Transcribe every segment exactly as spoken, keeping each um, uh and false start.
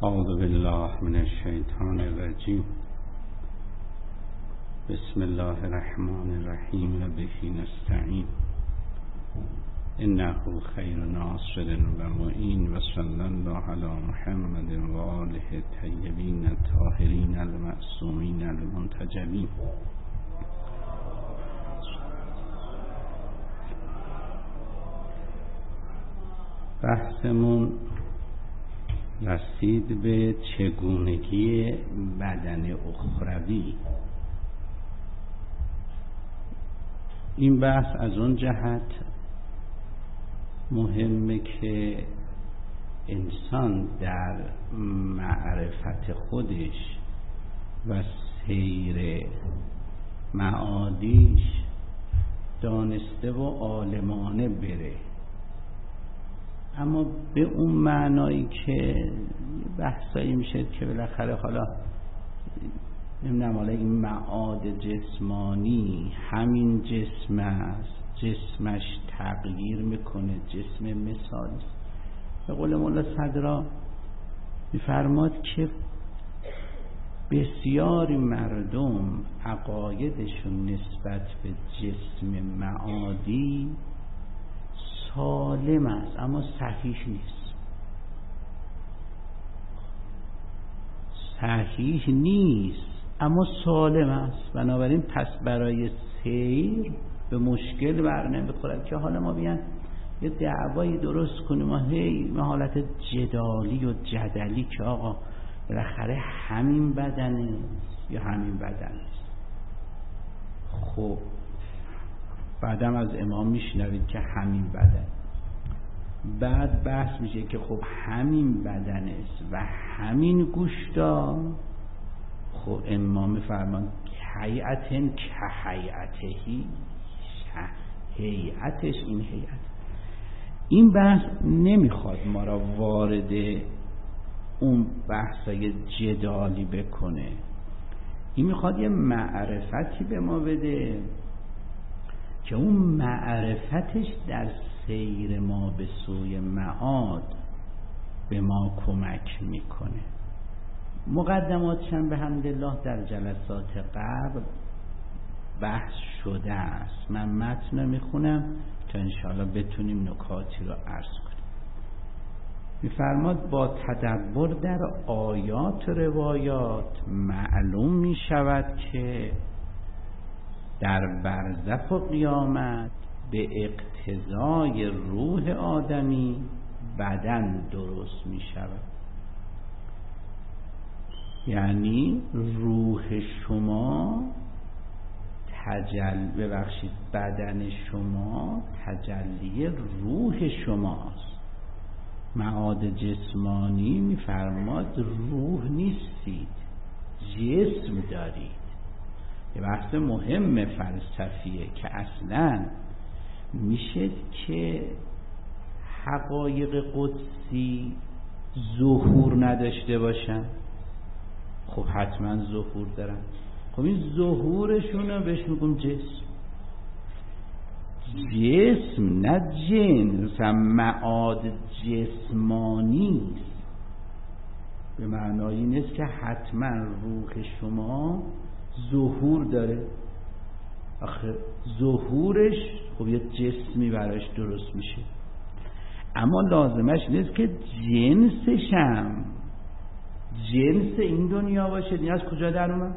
اعوذ بالله من الشیطان الرجیم. بسم الله الرحمن الرحیم و به نستعین انه خیر ناصر و معین و صلی الله علی محمد و آله الطیبین الطاهرین المعصومین المنتجبین. بحثمون رسید به چگونگی بدن اخروی. این بحث از اون جهت مهمه که انسان در معرفت خودش و سیر معادیش دانسته و عالمانه بره، اما به اون معنایی که بحثایی میشه که بالاخره حالا نمیدونم حالا این معاد جسمانی همین جسم است، جسمش تغییر میکنه، جسم مثالی است. به قول مولا صدرا میفرماد که بسیاری مردم عقایدشون نسبت به جسم معادی سالم است اما صحیح نیست. صحیح نیست اما سالم است. بنابراین پس برای سیر به مشکل بر نمیخورد که حالا ما بیان یه دعوایی درست کنیم ما هی ما حالت جدالی و جدلی که آقا بالاخره همین بدنه یا همین بدن است. خب بعدم از امام میشنوید که همین بدن، بعد بحث میشه که خب همین بدن است و همین گوشتا. خب امام فرمان هیئتن که هیئتهی، هیئتش این هیئت. این بحث نمیخواد ما را وارد اون بحثای جدالی بکنه، این میخواد یه معرفتی به ما بده که اون معرفتش در سیر ما به سوی معاد به ما کمک میکنه. مقدماتش هم به حمدالله در جلسات قبل بحث شده است. من متن میخونم تا انشاءالله بتونیم نکاتی رو عرض کنیم. میفرماد با تدبر در آیات روایات معلوم میشود که در برزخ و قیامت به اقتضای روح آدمی بدن درست می شود. یعنی روح شما تجل ببخشید بدن شما تجلی روح شماست. معاد جسمانی میفرماد روح نیستید، جسم دارید. یه بحث مهم فلسفیه که اصلا میشه که حقایق قدسی ظهور نداشته باشن. خب حتما ظهور دارن. خب این ظهورشون رو بهش میگم جسم. جسم نه جنس، معاد جسمانی است. به معنای این است که حتما روح شما ظهور داره. آخه ظهورش خب یه جسمی براش درست میشه، اما لازمش نیست که جنسش هم جنس این دنیا باشه. این از کجا در اومد؟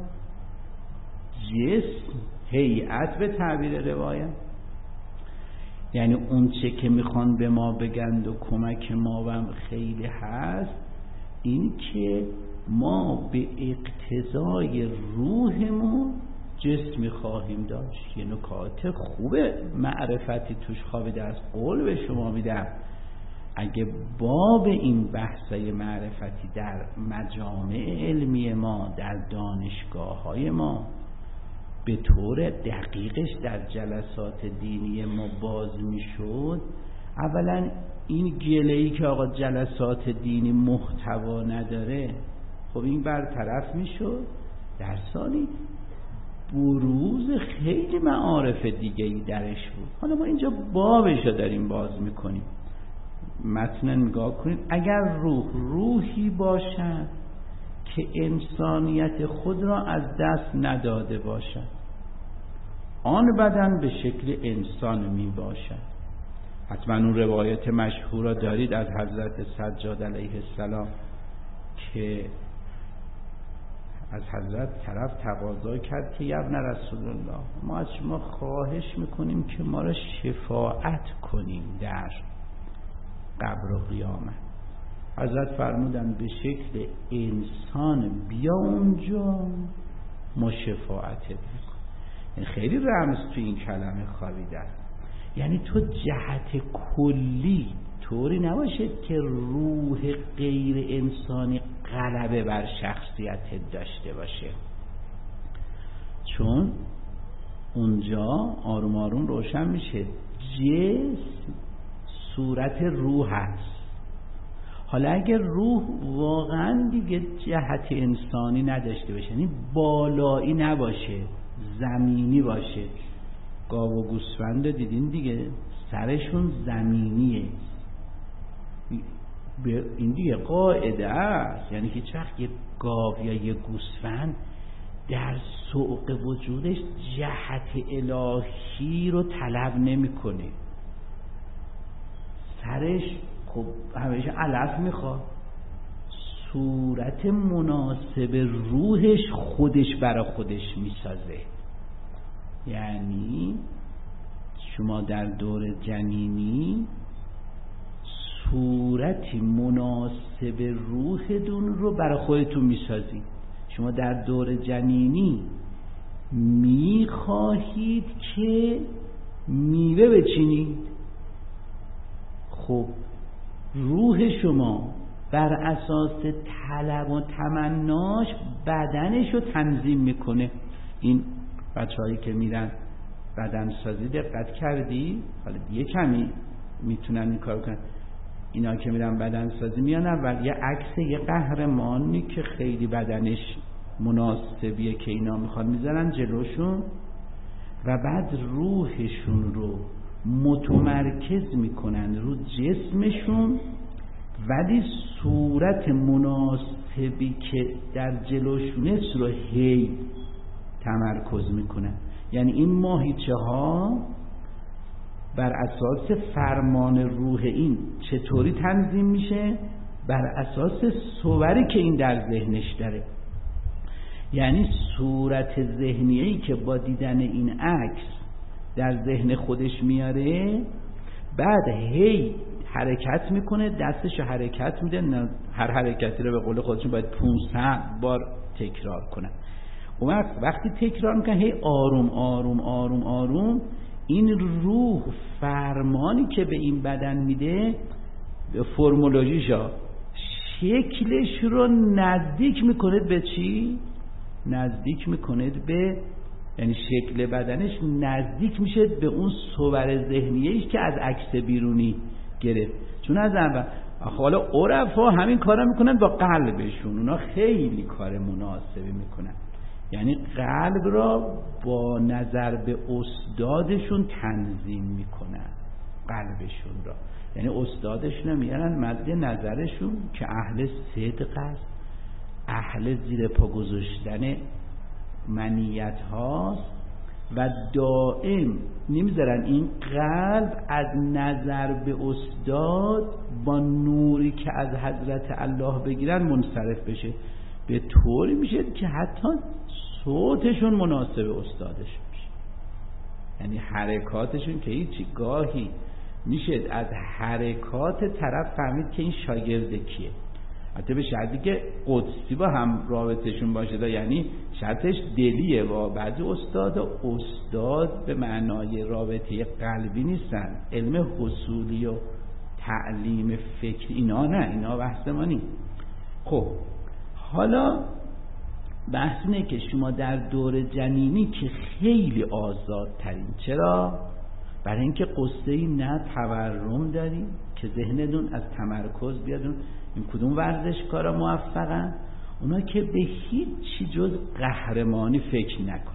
جسم، هیئت به تعبیر روایت. یعنی اون چه که میخوان به ما بگند و کمک ما هم خیلی هست، این که ما به اقتضای روحمون جسمی خواهیم داشت. یه نکات خوبه معرفتی توش خوابیده است. قول به شما میدم اگه باب این بحثای معرفتی در مجامع علمی ما، در دانشگاه های ما به طور دقیقش در جلسات دینی ما باز میشد، اولا این گله‌ای که آقا جلسات دینی محتوا نداره خب این برطرف میشد. در ثانی بروز خیلی معارف دیگه‌ای درش بود. حالا ما اینجا بابش رو داریم باز میکنیم. متن نگاه کنید. اگر روح روحی باشد که انسانیت خود را از دست نداده باشد، آن بدن به شکل انسان می باشد. حتما اون روایت مشهور را دارید از حضرت سجاد علیه السلام که از حضرت طرف تقاضا کرد که یا ابن رسول الله، ما از شما خواهش میکنیم که ما را شفاعت کنیم در قبر و قیامت. حضرت فرمودن به شکل انسان بیا اونجا ما شفاعتت میکنیم. یعنی خیلی رمز تو این کلمه خوابیده است. یعنی تو جهت کلی طوری نباشه که روح غیر انسانی غلبه بر شخصیتت داشته باشه، چون اونجا آروم آروم روشن میشه جسم صورت روح هست. حالا اگر روح واقعا دیگه جهت انسانی نداشته باشه، یعنی بالایی نباشه، زمینی باشه، گاو و گوسفند دیدین دیگه سرشون زمینیه، این دیگه قاعده است. یعنی هیچ وقت یه گاو یا یه گوسفند در سوق وجودش جهت الهی رو طلب نمیکنه. سرش خب همیشه علف میخواد، صورت مناسب روحش خودش برا خودش میسازه. یعنی شما در دور جنینی صورتی مناسب روحتون رو برای خودتون میسازید. شما در دور جنینی میخواهید که میوه بچینید، خب روح شما بر اساس طلب و تمناش بدنش رو تنظیم میکنه. این بچه هایی که میرن بدن سازی دقت کردی؟ حالا یه کمی میتونن این کار کنن. اینا که میرن بدن سازی میان اول یه عکس یه قهرمانی که خیلی بدنش مناسبیه که اینا میخوان میذارن جلوشون و بعد روحشون رو متمرکز میکنن رو جسمشون، ولی صورت مناسبی که در جلوشونه رو هی تمرکز میکنن. یعنی این ماهیچه ها بر اساس فرمان روح این چطوری تنظیم میشه؟ بر اساس صوری که این در ذهنش داره. یعنی صورت ذهنیه‌ای که با دیدن این عکس در ذهن خودش میاره، بعد هی حرکت میکنه، دستش حرکت میده، هر حرکتی رو به قول خودشون باید پانصد بار تکرار کنن. اون وقت وقتی تکرار میکنه هی آروم آروم آروم آروم این روح فرمانی که به این بدن میده، فرمولوژیشا شکلش رو نزدیک میکنه به چی؟ نزدیک میکنه به، یعنی شکل بدنش نزدیک میشه به اون صور ذهنیش که از عکس بیرونی گرفت. چون از اول حالا عرفا همین کارا میکنن با قلبشون، اونا خیلی کار مناسبی میکنن. یعنی قلب را با نظر به استادشون تنظیم میکنن، قلبشون را، یعنی استادشون رو میارن مد نظرشون که اهل صدق است، اهل زیر پا گذاشتن منیت هاست و دائم نمیذارن این قلب از نظر به استاد با نوری که از حضرت الله بگیرن منصرف بشه، به طوری میشه که حتی صوتشون مناسب استادش میشه. یعنی حرکاتشون که هیچی، گاهی میشه از حرکات طرف فهمید که این شاگرد کیه. حتی به شرطی که قدسی با هم رابطشون باشه، یعنی شرطش دلیه. و بعضی استاد استاد به معنای رابطه قلبی نیستن، علم حصولی و تعلیم فکر اینا نه، اینا بحث ما نیست. خب حالا بحث اینه که شما در دور جنینی که خیلی آزادترین. چرا؟ برای اینکه قصه‌ای نه تورم داریم که ذهنتون از تمرکز بیادون. این کدوم ورزشکارا موفقن؟ اونا که به هیچ چی جز قهرمانی فکر نکنن.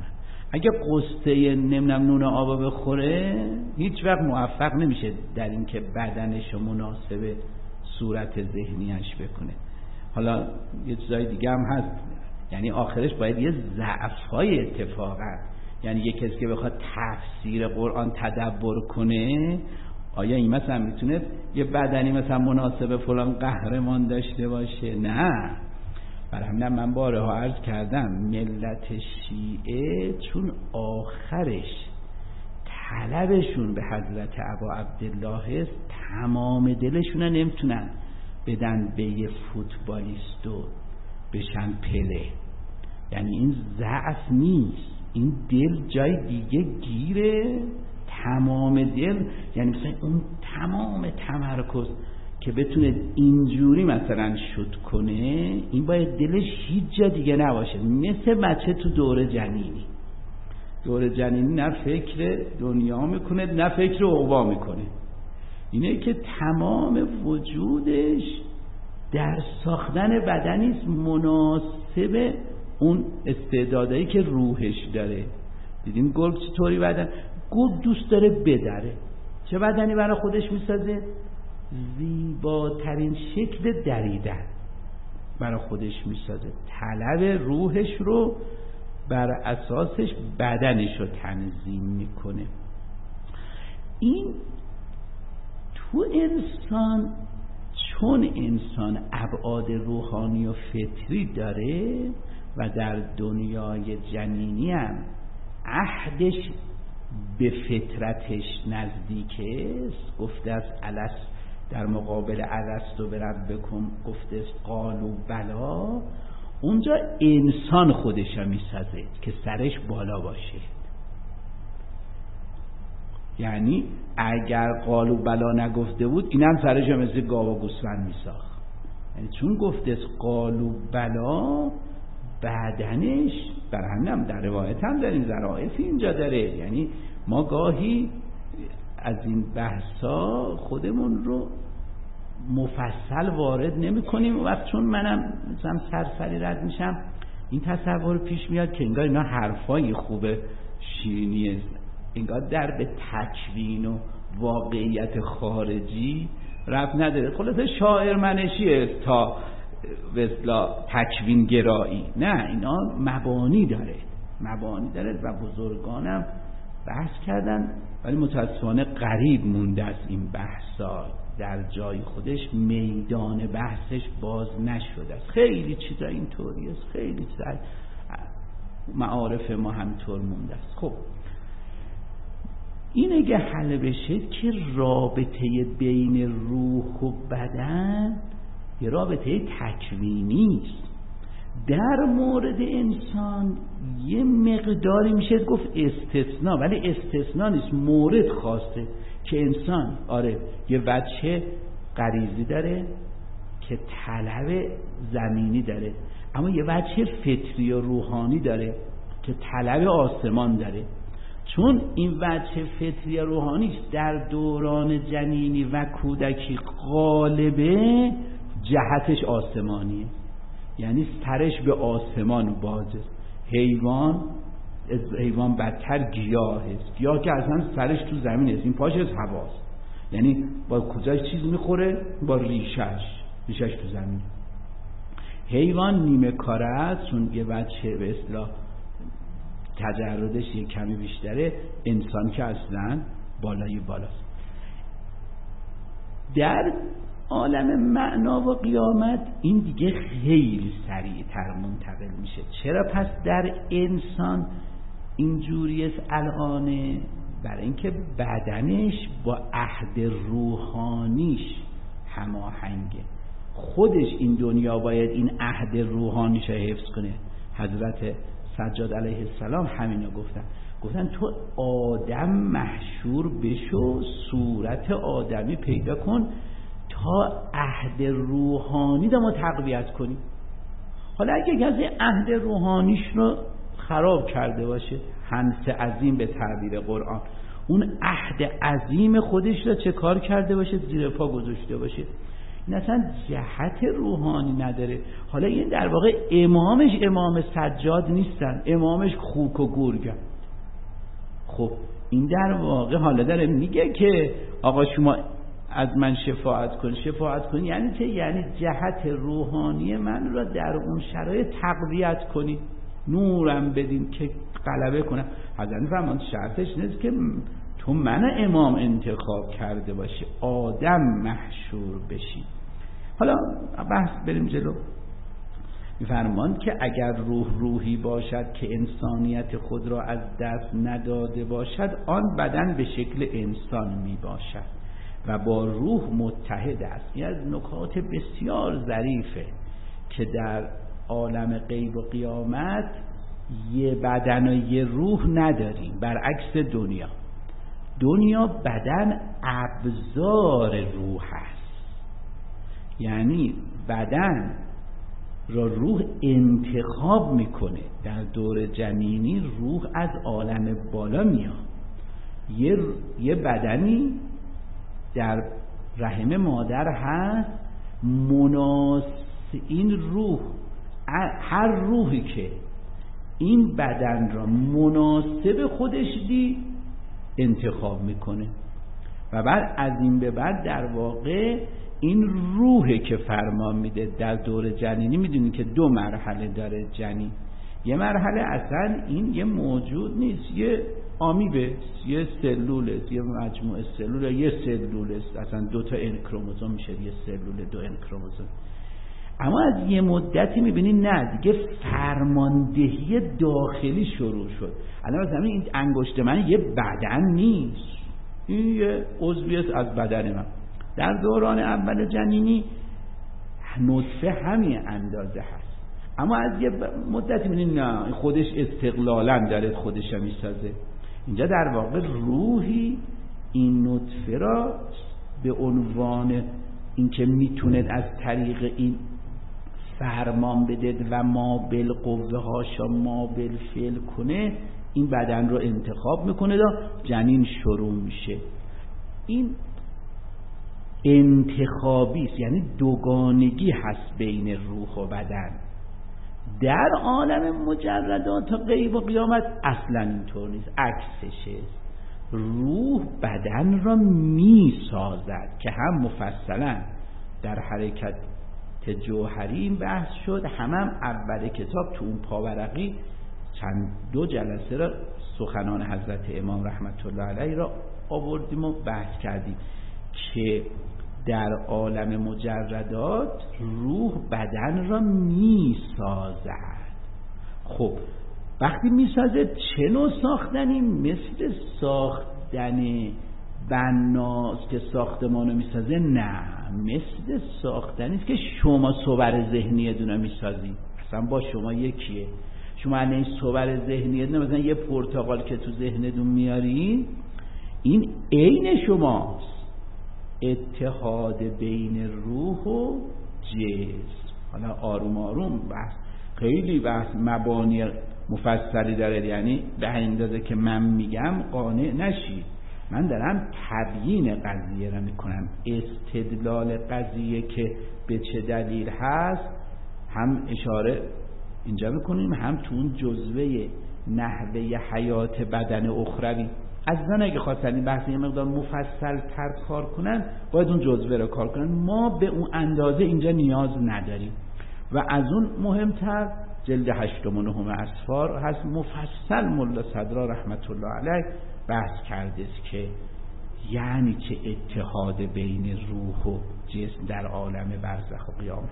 اگه قصه نمیدونم نون آب بخوره هیچ وقت موفق نمیشه در این که بدنش مناسب صورت ذهنیش بکنه. حالا یه چیزای دیگه هم هست، یعنی آخرش باید یه ضعف‌های اتفاقا، یعنی یه کسی که بخواد تفسیر قرآن تدبر کنه، آیا این مثلا میتونه یه بدنی مثلا مناسب فلان قهرمان داشته باشه؟ نه. برای همین من بارها عرض کردم ملت شیعه چون آخرش طلبشون به حضرت ابا عبدالله است، تمام دلشون نمیتونن بدن به یه فوتبالیست و بشن پله. یعنی این ضعف نیست، این دل جای دیگه گیره، تمام دل، یعنی مثلا اون تمام تمرکز که بتونه اینجوری مثلا شوت کنه، این باید دلش هیچ جا دیگه نباشه. مثل بچه تو دوره جنینی، دوره جنینی نه فکر دنیا میکنه نه فکر عقبا میکنه، اینه که تمام وجودش در ساختن بدنیست مناسب اون استعدادایی که روحش داره. دیدیم گرگ چطوری بدن؟ گرگ دوست داره بدره، چه بدنی برای خودش میسازه؟ زیباترین شکل دریدن برای خودش میسازه، طلب روحش رو بر اساسش بدنش رو تنظیم میکنه. این تو انسان، چون انسان ابعاد روحانی و فطری داره و در دنیای جنینی هم عهدش به فطرتش نزدیکه است. گفته است الست در مقابل الست و بربکم، گفته است قالوا بلا. اونجا انسان خودش هم میسازه که سرش بالا باشه، یعنی اگر قالوا بلا نگفته بود اینم سرش هم مثل گاو و گوسفند میساخت. یعنی چون گفته است قالوا بلا، بدنش بر همینم در روایت هم داریم، ظرافی اینجا داره. یعنی ما گاهی از این بحثا خودمون رو مفصل وارد نمی کنیم و وقت چون منم مثلا سرسری رد میشم این تصور پیش میاد که انگار اینا حرفای خوبه شیرینیه، انگار در به تکوین و واقعیت خارجی ربط نداره. خلاصه شاعر منشیه تا وصلا تکوین گرایی، نه، اینا مبانی داره، مبانی داره و بزرگانم بحث کردن، ولی متاسفانه غریب مونده از این بحثا، در جای خودش میدان بحثش باز نشده است. خیلی چیزا اینطوری است، خیلی چیزا معارف ما همطور مونده است. خب این اگه حل بشه که رابطه بین روح و بدن یه رابطه تکوینی است. در مورد انسان یه مقداری میشه گفت استثناء، ولی استثناء نیست، مورد خاصه که انسان آره یه بچه غریزی داره که طلب زمینی داره، اما یه بچه فطری و روحانی داره که طلب آسمان داره. چون این بچه فطری و روحانی در دوران جنینی و کودکی غالبه جهتش آسمانیه، یعنی سرش به آسمان بازه. حیوان حیوان بدتر گیاه است، گیاه که اصلا سرش تو زمین است، این پاش از هواست، یعنی با کجاش چیز میخوره؟ با ریشش، ریشش تو زمین. حیوان نیمه کاره است، چون یه بچه به اصطلاح تجردش یه کمی بیشتره، انسان که اصلا بالای بالاست. در عالم معنا و قیامت این دیگه خیلی سریعتر منتقل میشه. چرا پس در انسان اینجوری است الان؟ برای اینکه بدنش با عهد روحانیش هماهنگه، خودش این دنیا باید این عهد روحانیش رو حفظ کنه. حضرت سجاد علیه السلام همینو گفتن، گفتن تو آدم محشور بشو، صورت آدمی پیدا کن تا عهد روحانی رو ما تقویت کنیم. حالا اگه کسی عهد روحانیش رو خراب کرده باشه، حنس عظیم به تعبیر قرآن، اون عهد عظیم خودش رو چه کار کرده باشه؟ زیر پا گذاشته باشه، این اصلا جهت روحانی نداره. حالا این در واقع امامش امام سجاد نیستن، امامش خوک و گرگن، خب این در واقع حالا داره میگه که آقا شما از من شفاعت کن. شفاعت کن یعنی چه؟ یعنی جهت روحانی من را در اون شرایط تقویت کنی، نورم بدین که غلبه کنم. حضرت فرمان شرطش نیست که تو من امام انتخاب کرده باشی، آدم محشور بشی. حالا بحث بریم جلو. می‌فرماند که اگر روح روحی باشد که انسانیت خود را از دست نداده باشد، آن بدن به شکل انسان می باشد و با روح متحد است. این از نکات بسیار ظریفه که در عالم غیب و قیامت یه بدن و یه روح نداریم، برعکس دنیا. دنیا بدن ابزار روح است، یعنی بدن را روح انتخاب میکنه. در دور جنینی روح از عالم بالا میاد، یه یه بدنی در رحم مادر هست مناسب این روح، هر روحی که این بدن را مناسب خودش دید انتخاب میکنه و بعد از این به بعد در واقع این روحه که فرمان میده. در دور جنینی میدونی که دو مرحله داره جنین. یه مرحله اصلا این یه موجود نیست، یه آمیبه، یه سلوله، یه مجموعه سلول، یه سلوله، اصلا دو تا ان کروموزوم میشه یه سلول، دو ان کروموزوم. اما از یه مدتی میبینی نه دیگه فرماندهی داخلی شروع شد. الان مثلا این انگشت من یه بدن نیست، این یه عضوی است از بدن من. در دوران اول جنینی نطفه همین اندازه هست، اما از یه مدتی میبینی نه خودش استقلالا داره خودش میسازه. اینجا در واقع روحی این نطفه را به عنوان اینکه میتونه از طریق این فرمان بده و ما بالقوه هاشا ما بالفعل کنه، این بدن رو انتخاب میکنه و جنین شروع میشه. این انتخابی است، یعنی دوگانگی هست بین روح و بدن. در عالم مجردات و غیب و قیامت اصلا اینطور نیست، عکسشه. روح بدن را می سازد که هم مفصلا در حرکت جوهری این بحث شد، هم هم اول کتاب تو اون پاورقی چند دو جلسه را سخنان حضرت امام رحمت الله علیه را آوردیم و بحث کردیم که در عالم مجردات روح بدن را می سازد. خب وقتی می سازد چه نوع ساختنی؟ مثل ساختن بناست که ساختمان رو می سازه؟ نه، مثل ساختنی است که شما صور ذهنی دونه می سازی. اصلا با شما یکیه. شما الان این صور ذهنی دونه مثلا یه پرتقال که تو ذهنتون میارین، این عین شماست. اتحاد بین روح و جسم. حالا آروم آروم بحث، خیلی بحث مبانی مفصلی داره، یعنی به این اندازه که من میگم قانع نشید. من دارم تبیین قضیه را میکنم، استدلال قضیه که به چه دلیل هست هم اشاره اینجا میکنیم، هم تو اون جزوه نحوه حیات بدن اخروی. عزیزان اگه خواستن این بحث یه مقدار مفصل تر کار کنن باید اون جزوه رو کار کنن. ما به اون اندازه اینجا نیاز نداریم. و از اون مهمتر جلد هشتم و نهم اسفار هست، مفصل ملا صدرا رحمت الله علیه بحث کرده است که یعنی چه اتحاد بین روح و جسم در عالم برزخ و قیامت.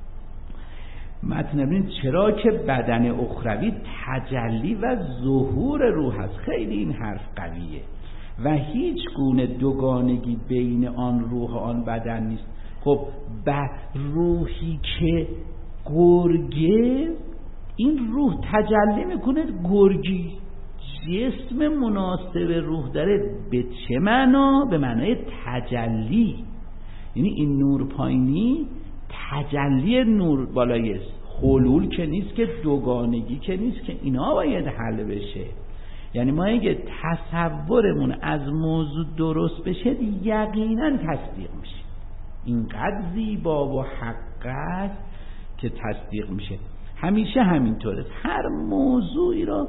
متن ببینید چرا که بدن اخروی تجلی و ظهور روح است. خیلی این حرف قویه و هیچ گونه دوگانگی بین آن روح و آن بدن نیست. خب به روحی که گرگه، این روح تجلی میکنه گرگی. جسم مناسب روح داره به چه معنا؟ به معنای تجلی. یعنی این نور پایینی تجلی نور بالایی است، حلول که نیست، که دوگانگی که نیست، که اینا باید حل بشه. یعنی ما اگه تصورمون از موضوع درست بشه یقینا تصدیق میشه. اینقدر زیبا و حق است که تصدیق میشه. همیشه همینطوره. هر موضوعی را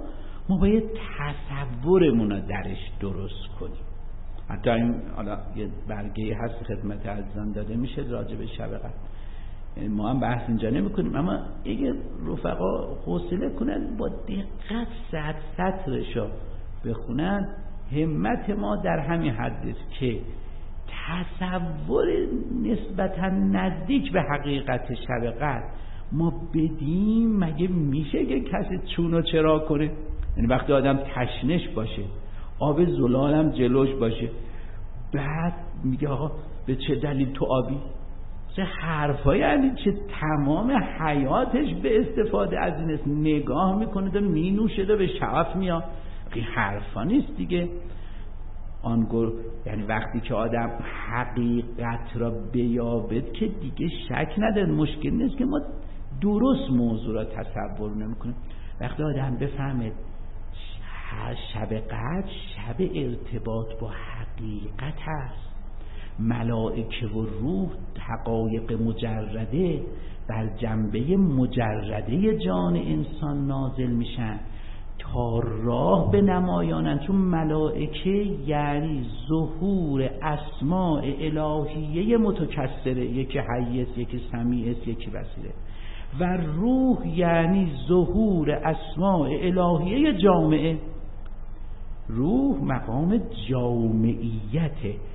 ما باید تصورمون رو درش درست کنیم. حتی این حالا یه برگه هست خدمت عزیزان داده میشه راجع به شب قدر، ما هم بحث اینجا نمی کنیم، اما اگه رفقا حوصله کنن با دقت صد سطرشو بخونن، همت ما در همین حد است که تصور نسبتا نزدیک به حقیقت شب قدر ما بدیم. مگه میشه که کسی چون و چرا کنه؟ یعنی وقتی آدم تشنش باشه، آب زلالم جلوش باشه، بعد میگه آقا به چه دلیل تو آبی؟ چه حرفایی، یعنی چه تمام حیاتش به استفاده از این است. نگاه میکنه و مینوشه و به شعف میاد. این حرفا نیست دیگه. آنگور یعنی وقتی که آدم حقیقت را بیابد که دیگه شک نداره. مشکل نیست که ما درست موضوع را تصور نمیکنیم. وقتی آدم بفهمه شب قدر شب ارتباط با حقیقت هست، ملائکه و روح حقایق مجرده بر جنبه مجرده جان انسان نازل میشن تا راه به نمایانن. چون ملائکه یعنی ظهور اسماء الهیه متکثره، یکی حی است، یکی سمیع است، یکی بصیره. و روح یعنی ظهور اسماء الهیه جامعه. روح مقام جامعیت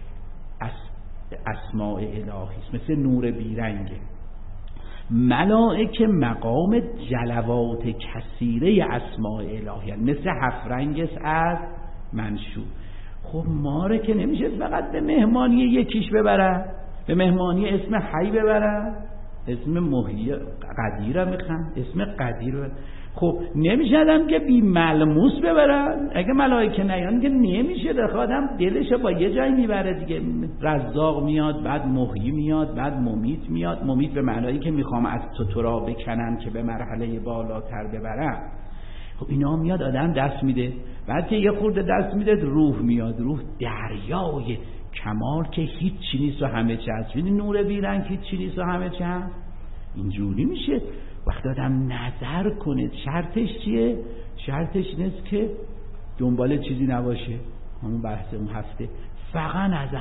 اسماء الهی است، مثل نور بیرنگه. ملائکه مقام جلوات کثیره اسماء الهی، مثل هفت رنگ است از منشور. خب ما رو که نمیشه فقط به مهمانی یکیش ببرن، به مهمانی اسم حی ببرن، اسم محیی قدیر میخوان، اسم قدیر ببرن. خب نمیشه آدم که بی ملموس ببرن. اگه ملائکه نیان که نمیشه، در آدم دلش با یه جای میبره دیگه. رزاق میاد، بعد محیی میاد، بعد ممیت میاد. ممیت به معنایی که میخوام از تو تو را بکنن که به مرحله بالاتر ببرن. خب اینا میاد آدم دست میده، بعد که یه خورده دست میده روح میاد. روح دریای کمال که هیچ چی نیست و همه چی هست. ببین نور بیرنگ هیچ چی نیست و همه چی هست. اینجوری میشه وقتی آدم نظر کنه. شرطش چیه؟ شرطش نیست که دنبال چیزی نباشه. همون بحث اون هفته فقط نظر.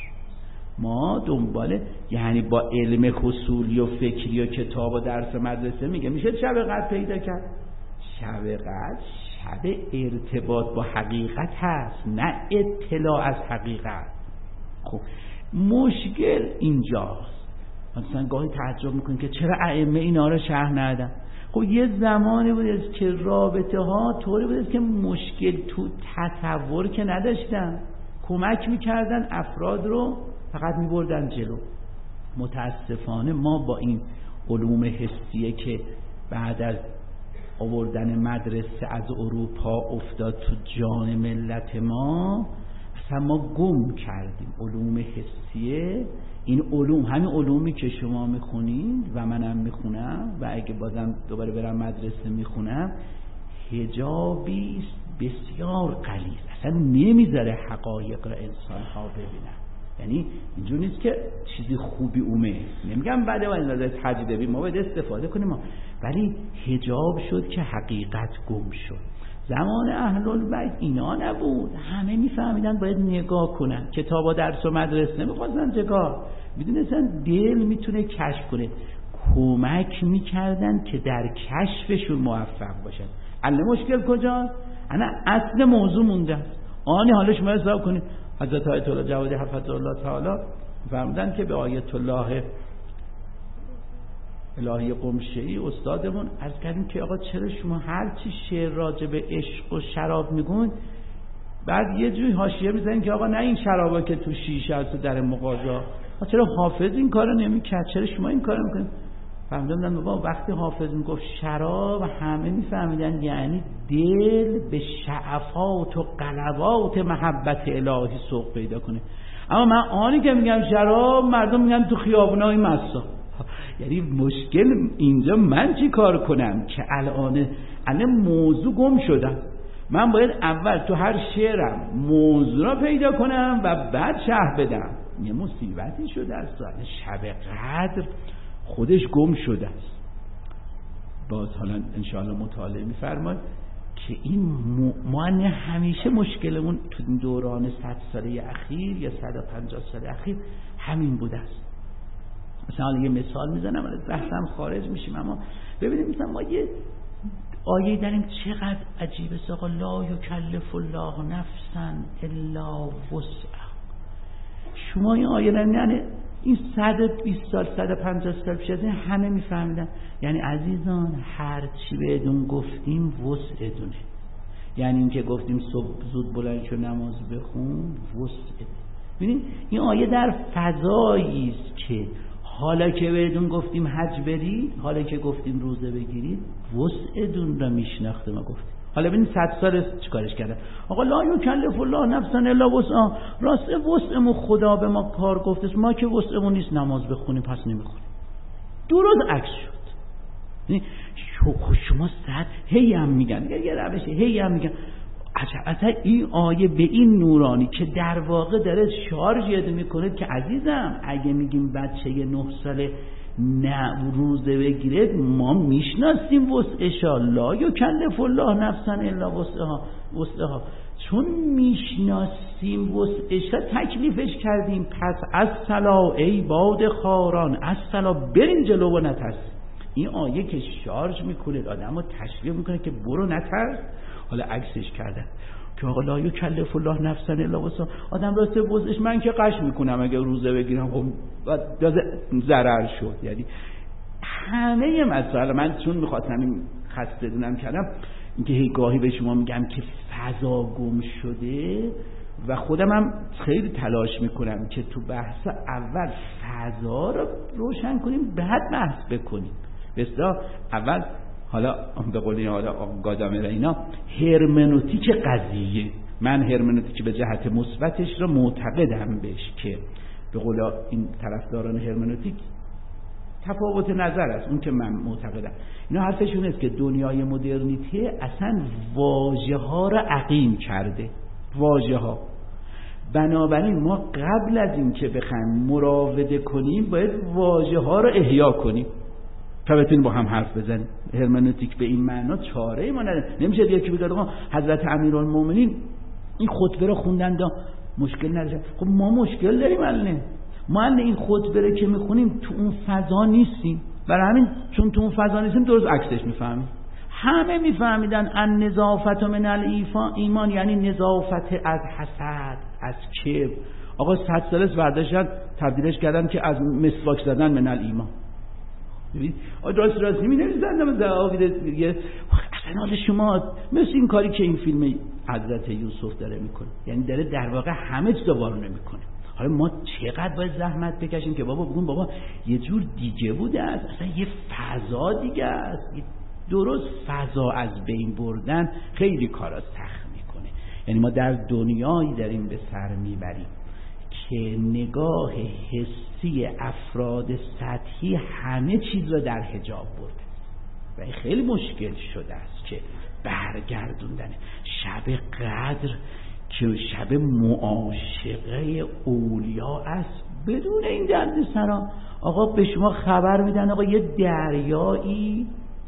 ما دنبال یعنی با علم حصولی و فکری و کتاب و درس مدرسه میگه میشه شب قدر پیدا کرد. شب قدر شب ارتباط با حقیقت هست، نه اطلاع از حقیقت. خب مشکل اینجاست. مثلا گاهی تعجب میکنیم که چرا ائمه اینا رو شرح ندادن. خب یه زمانی بود که رابطه ها طوری بود که مشکل تو تصور که نداشتن، کمک میکردن افراد رو، فقط میبردن جلو. متاسفانه ما با این علوم حسیه که بعد از آوردن مدرسه از اروپا افتاد تو جان ملت ما، اصلا ما گم کردیم علوم حسیه. این علوم همین علومی که شما میخونید و منم میخونم و اگه بازم دوباره برم مدرسه میخونم، حجابی است بسیار غلیظ، اصلا نمیذاره حقایق را انسان ها ببینن. یعنی اینجور نیست که چیزی خوبی اومه، نمیگم بده ولی نظر تجربی ما باید استفاده کنیم ما. ولی حجاب شد که حقیقت گم شد. زمان اهل البیت اینا نبود، همه میفهمیدن باید نگاه کنن. کتابا درس و مدرسه نمیخواستن نگاه، میدونستن دل میتونه کشف کنه. کمک میکردن که در کشفشون موفق باشن. الان مشکل کجاست؟ انا اصل موضوع مونده است. آنی حالا شما حساب کنید حضرت آیت الله جوادی حفظه الله تعالی فرمودن که به آیت الله الهی قمشه‌ای استادمون عرض کردیم که آقا چرا شما هر چی شعر راجع به عشق و شراب میگون، بعد یه جوی حاشیه میزنین که آقا نه این شرابا که تو شیشه است در مغازه، چرا حافظ این کارو نمیکرد، چرا شما این کارو میکنین؟ فهمیدم بابا وقتی حافظ میگفت شراب همه میفهمیدن یعنی دل به شعفات و قلبات محبت الهی سوق پیدا کنه. اما من آنی که میگم شراب، مردم میگن تو خیابونای مسا. یعنی مشکل اینجا من چی کار کنم که الان الان موضوع گم شدم. من باید اول تو هر شعرم موضوع را پیدا کنم و بعد شرح بدم. یه مصیبتی شده است. شب قدر خودش گم شده است. باز حالا انشاءالله مطالعه می‌فرمایید که این ما همیشه مشکلمون تو دوران صد ساله اخیر یا صد و پنجاه ساله اخیر همین بوده است. مثلا یه مثال میزنم ولی بحثم خارج میشیم، اما ببینید مثلا ما یه آیه داریم چقدر عجیبه، آقا لا یکلف الله نفسا الا وسعها. شما این آیه رو یعنی این صد و بیست سال صد و پنجاه سال پیش از این همه میفهمیدن، یعنی عزیزان هر چی بهتون گفتیم وسعتونه، یعنی این که گفتیم صبح زود بلند شو نماز بخون وسعت. ببینید این آیه در فضایی است که حالا که بهتون گفتیم حج برید، حالا که گفتیم روزه بگیرید وسعتون را میشناخته ما گفتیم. حالا ببینید صد سال چیکارش کرده، آقا لا یکلف الله نفسا الا وسعها. راست وسعمون خدا به ما کار گفته، ما که وسعمون نیست نماز بخونیم پس نمیخونیم. درست عکس شد. شما صد هی هم میگن یه روشه هی هم میگن اصلا این آیه به این نورانی که در واقع داره شارژ یاد میکنه که عزیزم اگه میگیم بچه نه ساله نه روزه بگیره ما میشناسیم وسعشا، لا یکلف الله نفسا الا وسعها وسعها، چون میشناسیم وسعشا تکلیفش کردیم. پس از صلا ای باد خاران از صلا بریم جلو و نترس. این آیه که شارژ میکنه آدمو تشویق میکنه که برو نترس. حالا عکسش کردن که آقا لا یکلف الله نفسا الا وسعها. آدم راسته وضعش من که قش میکنم اگه روزه بگیرم خب ضرر شد. یعنی همه مسائل من چون میخواستم این خسته دونم کردم اینکه هی گاهی به شما میگم که فضا گم شده و خودم هم خیلی تلاش میکنم که تو بحث اول فضا رو روشن کنیم بعد بحث بکنیم. بسیار اول حالا به قول حالا گادامر اینا هرمنوتیک قضیه، من هرمنوتیک به جهت مثبتش رو معتقدم بهش که به قول این طرفداران هرمنوتیک تفاوت نظر است، اون که من معتقدم اینا حرفشون است که دنیای مدرنیته اصلا واژه ها رو عقیم کرده، واژه ها. بنابراین ما قبل از این که بخوایم مراوده کنیم باید واژه ها رو احیا کنیم تا بتونیم با هم حرف بزنیم. هرمنوتیک به این معنا چاره ما نداره. نمیشه دیگه که بگه آقا حضرت امیرالمومنین این خطبه رو خوندن دا مشکل نداره. خب ما مشکل داریم الان، ما الان این خطبه رو که میخونیم تو اون فضا نیستیم، برای همین چون تو اون فضا نیستیم درست عکسش میفهمیم. همه میفهمیدن ان نظافت من الایمان یعنی نظافت از حسد از کبر. آقا صد سال است برداشتن تبدیلش کردن که از مسواک زدن من الایمان. ببین راست راست نمی‌نویسن نمی‌ذاره دعاوی دیگه. اصلا حال شما مثل این کاری که این فیلم حضرت یوسف داره میکنه، یعنی داره در واقع همه چیز رو وارونه میکنه. حالا ما چقدر باید زحمت بکشیم که بابا بگیم بابا یه جور دیگه بوده است، اصلا یه فضا دیگه است. درست فضا از بین بردن خیلی کارا سخت میکنه. یعنی ما در دنیایی داریم به سر میبریم که نگاه حسی افراد سطحی همه چیز را در حجاب برده و خیلی مشکل شده است که برگردوندن شب قدر که شب معاشقه اولیا است بدون این درد سرا. آقا به شما خبر میدن آقا یه دریایی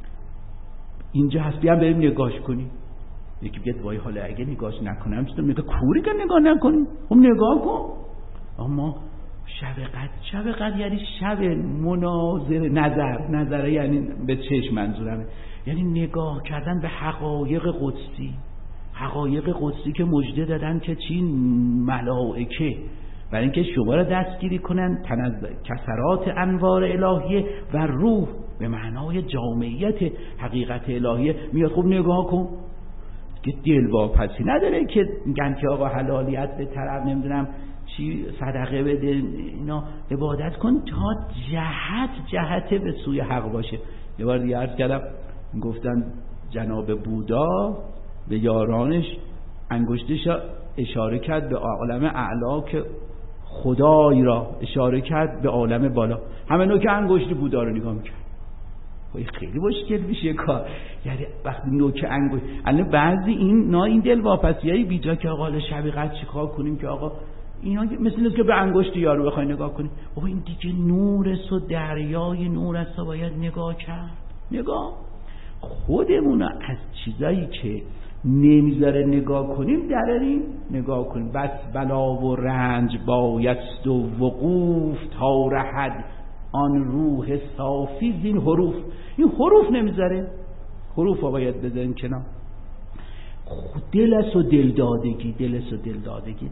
اینجا هست بیان بریم نگاش کنیم. یکی بگه وای حالا اگه نگاش نکنم چطور؟ میگه کوری که نگاه نکنیم. خب نگاه کن. اما شب قدر شب قدر یعنی شب مناظره نظر نظره یعنی به چشم منظورمه، یعنی نگاه کردن به حقایق قدسی، حقایق قدسی که مژده دادن که چی ملائکه برای اینکه شما را دستگیری کنن تنزل کسرات انوار الهیه و روح به معنای جامعیت حقیقت الهیه میاد. خب نگاه کن که دلواپسی نداره که میگن که آقا حلالیت به طرف نمیدونم چی صدقه بده اینا عبادت کن تا جهت جهت به سوی حق باشه. یه بار دیگه عرض کردم گفتن جناب بودا به یارانش انگشتش اشاره کرد به عالم اعلا که خدای را اشاره کرد به عالم بالا، همه نوک انگشت بودا رو نگاه میکرد. خیلی مشکل میشه کار. یعنی وقتی نوک انگشت الان بعضی این نا این دل واپسیایی بیجا که آقا شب قدر چیکار کنیم که آقا اینا مثل اینه که به انگشت یارو بخوای نگاه کنیم. بابا این دیگه نور است و دریای نور است و باید نگاه کرد. نگاه خودمون از چیزایی که نمیذاره نگاه کنیم دراریم نگاه کنیم. بس بلا و رنج بایست و وقوف تا رهد آن روح صافی زین حروف. این حروف نمیذاره، حروف ها باید بذاریم کنار. دل است و دلدادگی، دل است و دلدادگی.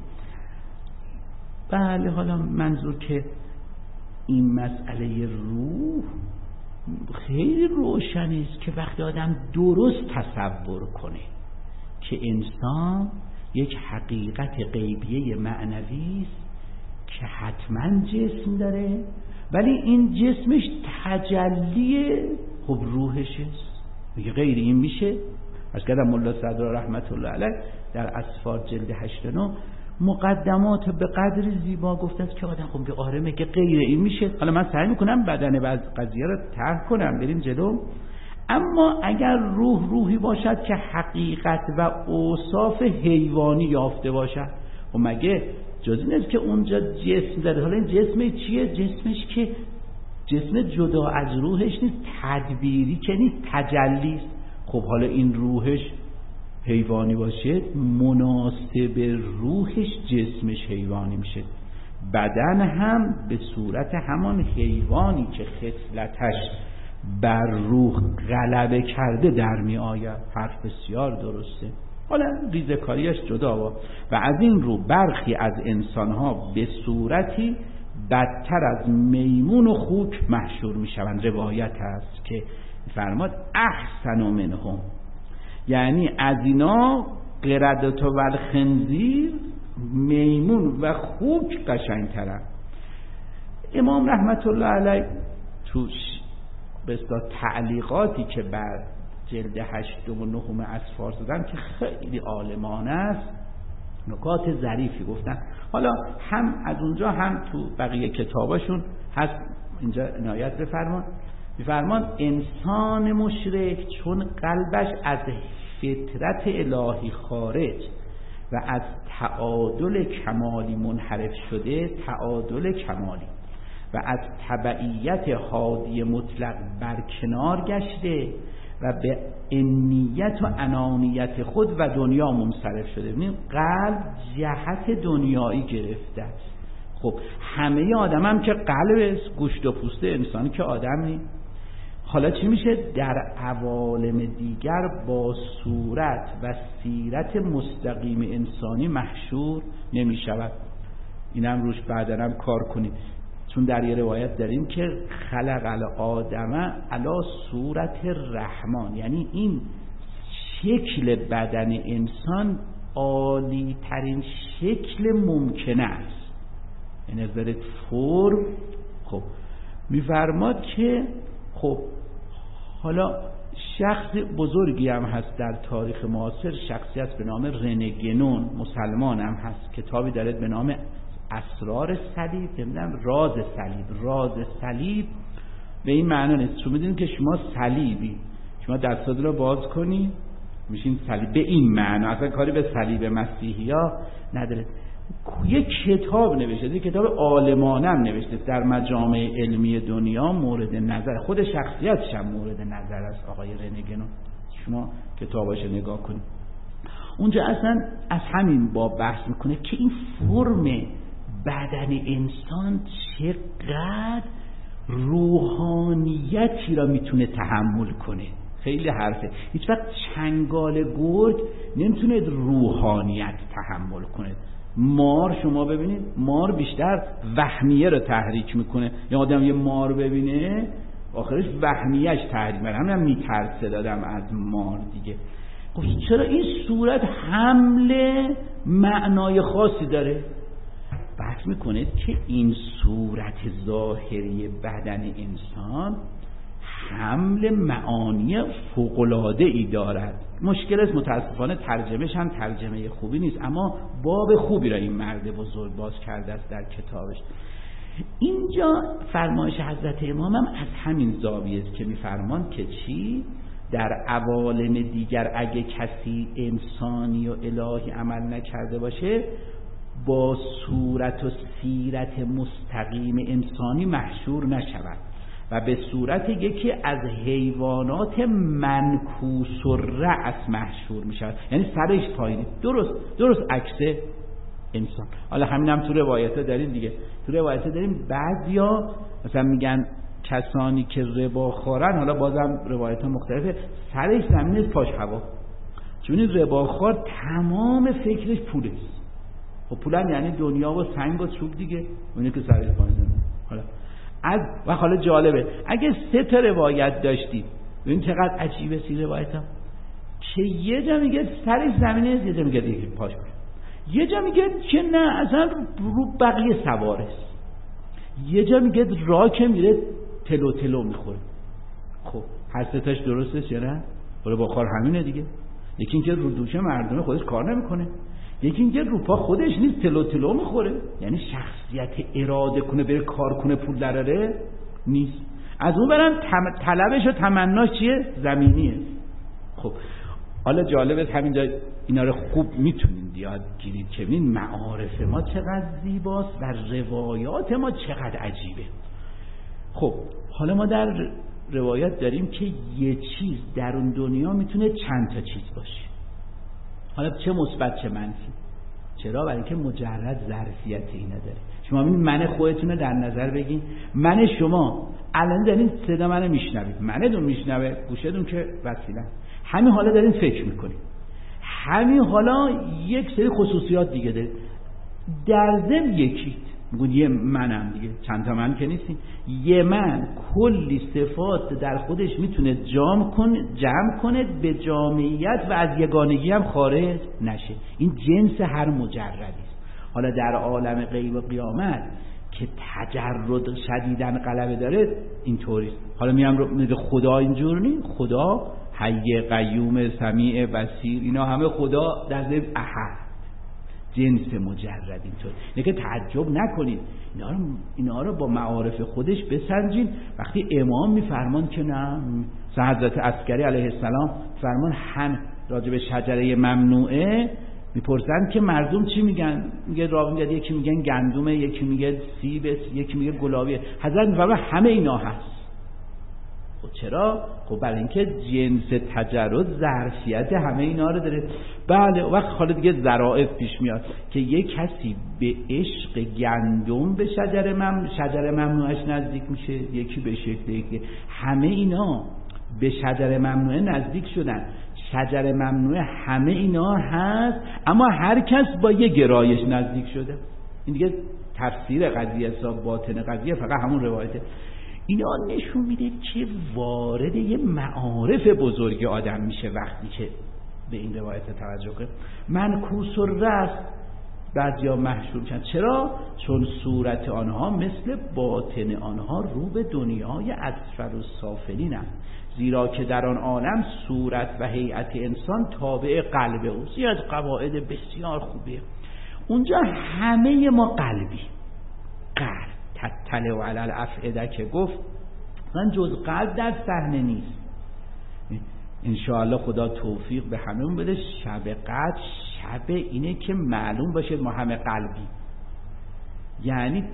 بله، حالا منظور که این مسئله روح خیلی روشن است که وقتی آدم درست تصور کنه که انسان یک حقیقت غیبیه معنوی است که حتما جسم داره، ولی این جسمش تجلی خب روحش است. میگه غیر این میشه. از کردم مولا صدرا رحمت الله علیه در اسفار جلد هشت و نه مقدمات به قدر زیبا گفته است که آدم خب که آره میگه غیر این میشه. حالا من سعی میکنم بدن بعض قضیه رو طرح کنم بریم جلو، اما اگر روح روحی باشد که حقیقت و اوصاف حیوانی یافته باشد، و مگه جز نیست که اونجا جسم داره. حالا این جسم چیه؟ جسمش که جسم جدا از روحش نیست، تدبیری که نیست، تجلی است. خب حالا این روحش حیوانی باشه، مناسب روحش جسمش حیوانی میشه. بدن هم به صورت همان حیوانی که خصلتش بر روح غلبه کرده در می آید. حرف بسیار درسته. حالا ریزکاریش جدا با و از این رو برخی از انسانها به صورتی بدتر از میمون و خوک محشور می شوند. روایت است که فرماد احسن منهم، یعنی از اینا قردت و الخنزیر، میمون و خوک قشنگ‌ترن. امام رحمت الله علیه تو به اصطلاح تعلیقاتی که بر جلد هشت و نهم اسفار دادن که خیلی عالمانه است، نکات ظریفی گفتن. حالا هم از اونجا هم تو بقیه کتاباشون هست، اینجا عنایت بفرمان. میفرمان انسان مشرک چون قلبش از فطرت الهی خارج و از تعادل کمالی منحرف شده، تعادل کمالی و از تبعیت هادی مطلق برکنار گشته و به انیت و انانیت خود و دنیا منصرف شده. ببینید قلب جهت دنیایی گرفته است. خب همه آدم هم که قلب گوشت و پوسته، انسانی که آدم نیست. حالا چی میشه؟ در عوالم دیگر با صورت و سیرت مستقیم انسانی محشور نمی شود. اینم روش بعداً هم کار کنیم، چون در یه روایت داریم که خلق الآدم علی صورت رحمان، یعنی این شکل بدن انسان عالی ترین شکل ممکنه است، یعنی از نظر فرم. خب میفرماد که خب حالا شخص بزرگی هم هست در تاریخ معاصر، شخصی هست به نام رنه گنون، مسلمان هم هست، کتابی دارد به نام اسرار صلیب، نمیدونم راز صلیب. راز صلیب به این معنا نیست، چون میدونید که شما صلیبی، شما دستات رو باز کنی میشین صلیب، به این معنا، اصلا کاری به صلیب مسیحی ها نداره. یک کتاب نوشته، یک کتاب عالمانه هم نوشته، در مجامع علمی دنیا مورد نظر، خود شخصیتش هم مورد نظر است آقای رنه گنون. شما کتاباشو نگاه کنید، اونجا اصلا از همین باب بحث میکنه که این فرم بدن انسان چقدر روحانیتی را میتونه تحمل کنه. خیلی حرفه. هیچ وقت چنگال گرگ نمیتونه روحانیت تحمل کنه. مار شما ببینید، مار بیشتر وهمیه رو تحریک میکنه. یا آدم یه مار ببینه آخرش وهمیهش تحریک میکنه. همین هم میترسه دادم از مار دیگه. خب چرا این صورت حمل معنای خاصی داره؟ بحث میکنه که این صورت ظاهری بدن انسان حمل معانی فوق‌العاده ای دارد. مشکل است متاسفانه ترجمهش هم ترجمه خوبی نیست، اما باب خوبی را این مرد بزرگ باز کرده است در کتابش. اینجا فرمایش حضرت امام هم از همین زاویه است که میفرمان که چی؟ در عوالم دیگر اگه کسی انسانی و الهی عمل نکرده باشه با صورت و سیرت مستقیم انسانی محشور نشود و به صورت یکی از حیوانات منکوس الرأس محشور می شود، یعنی سرش پایینه، درست درست عکس انسان. حالا همین هم تو روایت ها داریم دیگه، تو روایت ها داریم بعضیا مثلا میگن کسانی که ربا خورن، حالا بازم روایت ها مختلفه، سرش زمین پاش هوا، چون این رباخوار تمام فکرش پوله است. خب پولم یعنی دنیا و سنگ و چوب دیگه، اونه که سرش پایین زمین. حالا از و حالا جالبه اگه سه تا روایت داشتید، ببین چقدر عجیبه سی روایت ها، که یه جا میگه سرش زمینه، یه جا میگه دیگه پاش پاش، یه جا میگه که نه اصلا رو بقیه سواره است، یه جا میگه راه که میره تلو تلو میخوره. خب هر سه تاش درسته یا نه؟ ولی بخار همینه دیگه. یکی اینکه رو دوش مردم خودش کار نمیکنه، یکی اینکه رو پا خودش نیست، تلو تلو میخوره، یعنی شخصیت اراده کنه بره کار کنه پول دراره نیست. از اون برن طلبش و تمناش چیه؟ زمینیه. خب حالا جالبه همینجا اینا رو خوب میتونید یاد گیرید که ببینید معارف ما چقدر زیباست و روایات ما چقدر عجیبه. خب حالا ما در روایات داریم که یه چیز در اون دنیا میتونه چند تا چیز باشه، حالا چه مثبت چه منفی. چرا؟ برای اینکه مجرد ظرفیت اینا داره. شما ببینید من خودتون رو در نظر بگین، من شما الان دارین صدا منو میشنوید، منتون میشنوه، گوشتون که وسیله، همین حالا دارین فکر میکنید، همین حالا یک سری خصوصیات دیگه داره، در ضمن یکیت، میگون یه منم دیگه، چند تا من که نیستیم، یه من کلی صفات در خودش میتونه جمع کنه جمع کنه به جامعیت و از یگانگی هم خارج نشه. این جنس هر مجردی است. حالا در عالم غیب و قیامت که تجرد شدیداً غلبه داره اینطوری است. حالا میام رو میگه خدا اینجور نیست، خدا حی قیوم سمیع بصیر، اینا همه خدا در ضمن احد، جنس مجرد اینطور. نه که تعجب نکنید، اینا رو اینا رو با معارف خودش بسنجین. وقتی امام میفرمان که نه، حضرت عسکری علیه السلام فرمان هم راجع به شجره ممنوعه، میپرسن که مردم چی میگن، میگه راوی میگه یکی میگن گندمه، یکی میگه سیب، یکی میگه گلابیه. حضرت میفرمان همه اینا هست. خب چرا؟ خب برای اینکه جنس تجرد ظرفیت همه اینا رو داره. بله وقت حالا دیگه ظرافت پیش میاد که یک کسی به عشق گندم به شجره مم شجره ممنوعش نزدیک میشه، یکی به شکل یکی، همه اینا به شجره ممنوعه نزدیک شدن. شجره ممنوعه همه اینا هست، اما هر کس با یه گرایش نزدیک شده. این دیگه تفسیر قضیه است، باطن قضیه فقط همون روایته. اینا نشون میده که وارد یه معارف بزرگ آدم میشه وقتی که به این روایت توجه کنه. منکوس الرأس بعضیا محشور میشن. چرا؟ چون صورت آنها مثل باطن آنها رو به دنیای اسفل و سافلین است، زیرا که در آن عالم صورت و هیئت انسان تابع قلب اوست. یه از قواعد بسیار خوبیه. اونجا همه ما قلبی، قلب تطلع علی الافئده که گفت من جز قلب در صحنه نیست. انشاءالله خدا توفیق به همون بده. شب قدر شب اینه که معلوم باشه ما همه قلبی، یعنی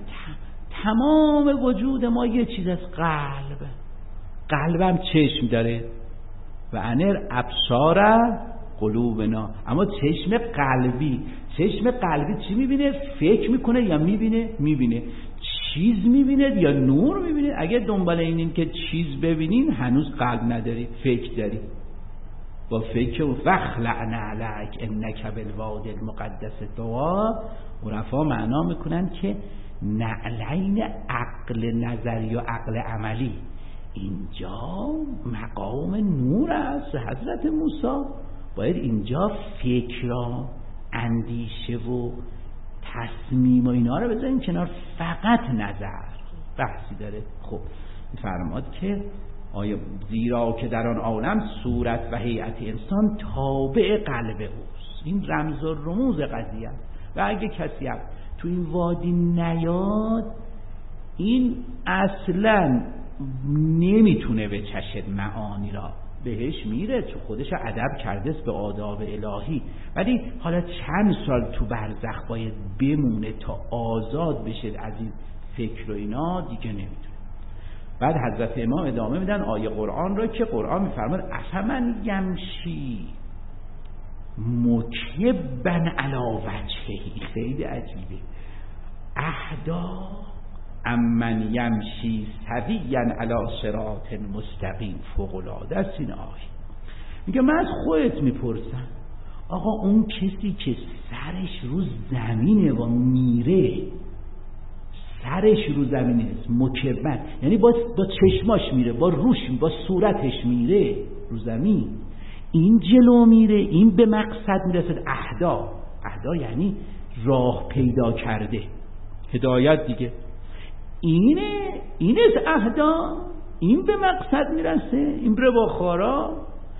تمام وجود ما یه چیز از قلب. قلبم چشم داره و انر ابصار قلوبنا، اما چشم قلبی، چشم قلبی چی میبینه؟ فکر میکنه یا میبینه؟ میبینه. چیز میبینه یا نور میبینه؟ اگه دنبال اینین که چیز ببینین هنوز قلب نداری، فکر داری. با فکر و فخلعن علیک انک بالواد المقدس طوا، عرفا معنا میکنن که نعلین عقل نظری و عقل عملی. اینجا مقام نور است. حضرت موسی باید اینجا فکر را، اندیشه و تصمیم و اینا رو بذاریم کنار، فقط نظر بحثی داره. خب فرماد که آیا زیرا که در آن عالم صورت و هیئت انسان تابع قلب اوست. این رمز و رموز قضیه است. و اگه کسی هم تو این وادی نیاد، این اصلا نمیتونه به چشد معانی را بهش میره، چون خودش ادب کرده است به آداب الهی، ولی حالا چند سال تو برزخ باید بمونه تا آزاد بشه از این فکر و اینا، دیگه نمیتونه. بعد حضرت امام ادامه میدن آیه قرآن را که قرآن میفرماد افمن یمشی مکبا علی وجهه، خیلی عجیبه، اهدا امن یمشی سویا علی صراط مستقیم. فوق العاده است این آیه. میگه من از خودت میپرسم آقا اون کسی که سرش رو زمینه و میره، سرش رو زمینه مکبن یعنی با, با چشماش میره، با روش با صورتش میره رو زمین، این جلو میره، این به مقصد میرسد. اهدا، اهدا یعنی راه پیدا کرده، هدایت دیگه. اینه اینه اهدا، این به مقصد میرسه، این بره با خارا.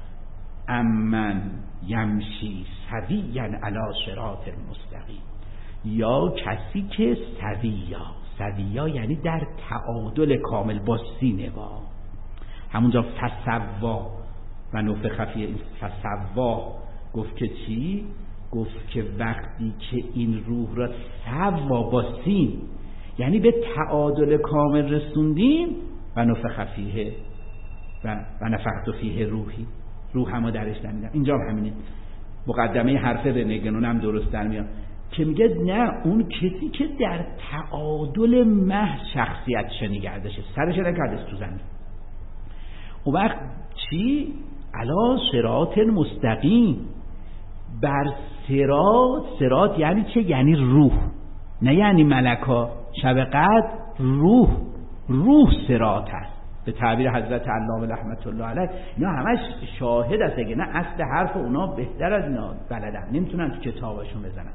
امن یمشی سویا علی صراط مستقیم، یا کسی که سویا، سویا یعنی در تعادل کامل با سینوا، همونجا فسوا و نفخ فیه فسوا گفت که چی؟ گفت که وقتی که این روح را سوا با سین یعنی به تعادل کامل رسوندیم و نفخ فیه و, و نفخت فیه روحی، روح همه درش نمیدم. اینجا هم همینه، مقدمه حرف رنگنون هم درست در میاد که میگه نه، اون کسی که در تعادل محض شخصیتش نگردشه، سرش نکردش تو زمین. اون وقت چی؟ علا صراط مستقیم، بر صراط. صراط یعنی چه؟ یعنی روح، نه یعنی ملکا. شب قدر روح، روح صراط است به تعبیر حضرت علامه رحمت الله علیه. اینا همش شاهد است، اگه نه اصل حرف اونا بهتر از اینا بلدن، نمیتونن تو کتابشون بزنن.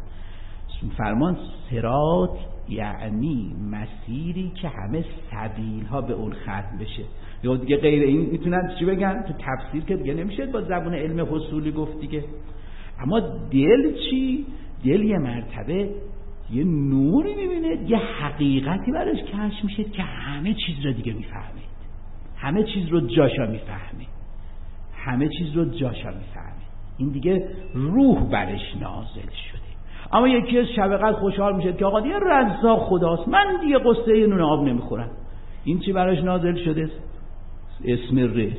فرمان صراط یعنی مسیری که همه سبیل ها به اون ختم بشه. یا دیگه غیر این میتونن چی بگن تو تفسیر که دیگه نمیشه با زبون علم حصولی گفت دیگه. اما دل چی؟ دل یه مرتبه یه نوری میبینه، یه حقیقتی براش کشف میشه که همه چیز رو دیگه میفهمه، همه چیز رو جاشا میفهمه، همه چیز رو جاشا میفهمه. این دیگه روح برش نازل شده. اما یکی از شب قدر خوشحال میشه که آقا دیگه رزاق خداست، من دیگه قصه یه نون آب نمیخورم. این چی براش نازل شده؟ اسم رزق.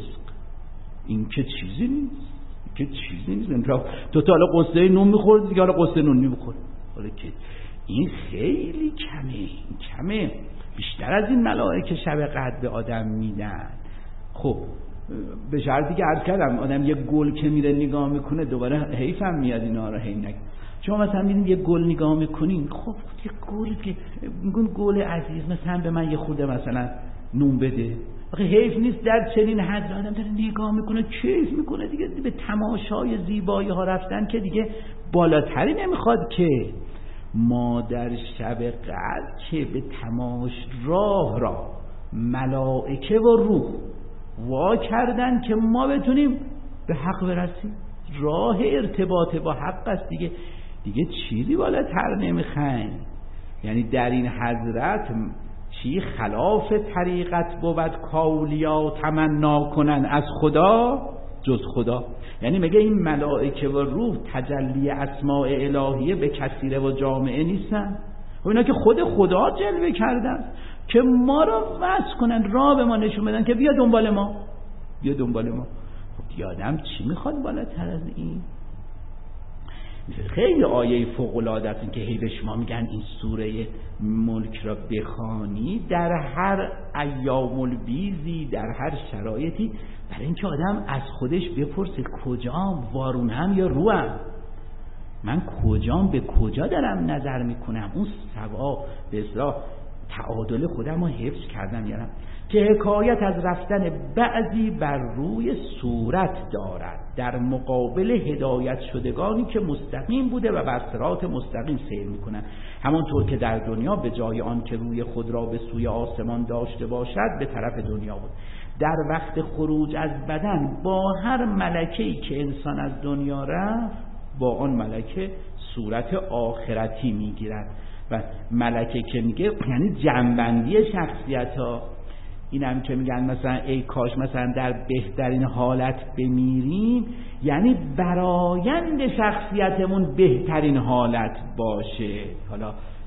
این که چیزی نیست، که چیزی نیست. تو تا حالا قصه نون میخوردی، دیگه حالا قصه نون نمیخوری. حالا که این خیلی کمه، این کمه. بیشتر از این ملائکه شب قدر به آدم میدن. خب به شرطی که عرض کردم آدم یه گل که میره نگاه میکنه دوباره حیفم میاد اینا رو هی نگه. شما مثلا میدین یه گل نگاه میکنین، خب یه گل که میگن گل عزیز مثلا به من یه خورده مثلا نون بده، آخه حیف نیست در چنین حد آدم داره نگاه میکنه کیف میکنه دیگه، به تماشای زیبایی ها رفتن که دیگه بالاتری نمیخواد که. ما در شب قدر که به تماش راه را ملائکه و روح وا کردن که ما بتونیم به حق برسیم. راه ارتباط با حق است دیگه، دیگه چیزی بالاتر نمیخواین. یعنی در این حضرت چی خلاف طریقت بود کاولیا تمنا کنن از خدا جز خدا. یعنی میگه این ملائکه و روح تجلی اسماء الهیه به کثیره و جامعه نیستن، و اینا که خود خدا جلوه کردن که ما رو وصل کنن، راه به ما نشون بدن که بیا دنبال ما، بیا دنبال ما. خب آدم چی میخواد بالاتر از این؟ خیلی آیه فوق العاده است که هی به شما میگن این سوره ملک را بخوانی در هر ایام البیزی، در هر شرایطی، برای اینکه آدم از خودش بپرسه کجام، وارونم یا روام، من کجام، به کجا دارم نظر میکنم، اون سوا به اصطلاح تعادل خودم رو حفظ کردم یارم. که حکایت از رفتن بعضی بر روی صورت دارد در مقابل هدایت شدگانی که مستقیم بوده و بر صراط مستقیم سیر میکنن، همانطور که در دنیا به جای آن که روی خود را به سوی آسمان داشته باشد به طرف دنیا بود. در وقت خروج از بدن با هر ملکه‌ای که انسان از دنیا رفت با آن ملکه صورت آخرتی میگیرد. و ملکه که میگه یعنی جنبندی شخصیت ها. این هم که میگن مثلا ای کاش مثلا در بهترین حالت بمیریم، یعنی برآیند شخصیتمون بهترین حالت باشه. حالا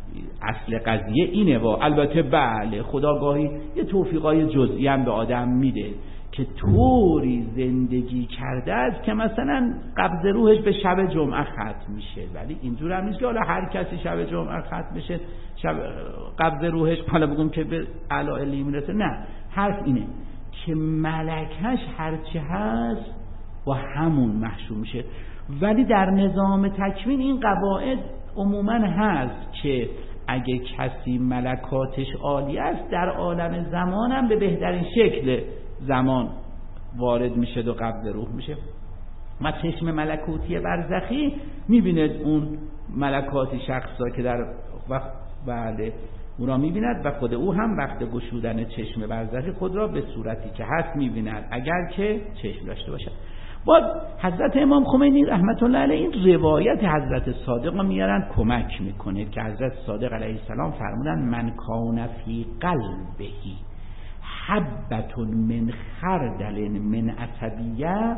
اصل قضیه اینه. و البته بله خدا گاهی یه توفیقای جزئی هم به آدم میده که طوری زندگی کرده است که مثلا قبض روحش به شب جمعه ختم میشه، ولی اینجور هم نیست که حالا هر کسی شب جمعه ختم بشه شب قبض روحش حالا بگم که به اعلی میرسه. نه، حرف اینه که ملکش هرچی هست با همون محشور میشه. ولی در نظام تکوین این قواعد عموما هست که اگه کسی ملکاتش عالی است در عالم زمان هم به بهترین شکل زمان وارد میشه و قبض روح میشه. و چشم ملکوتی برزخی میبیند اون ملکاتی شخصا که در وقت بله او را میبیند و خود او هم وقت گشودن چشم برزخی خود را به صورتی که هست میبیند اگر که چشم داشته باشد. با حضرت امام خمینی رحمت الله علیه این روایت حضرت صادق را میارن کمک میکنه که حضرت صادق علیه السلام فرمودن من کان فی قلبه حبة من خردل من عصبیه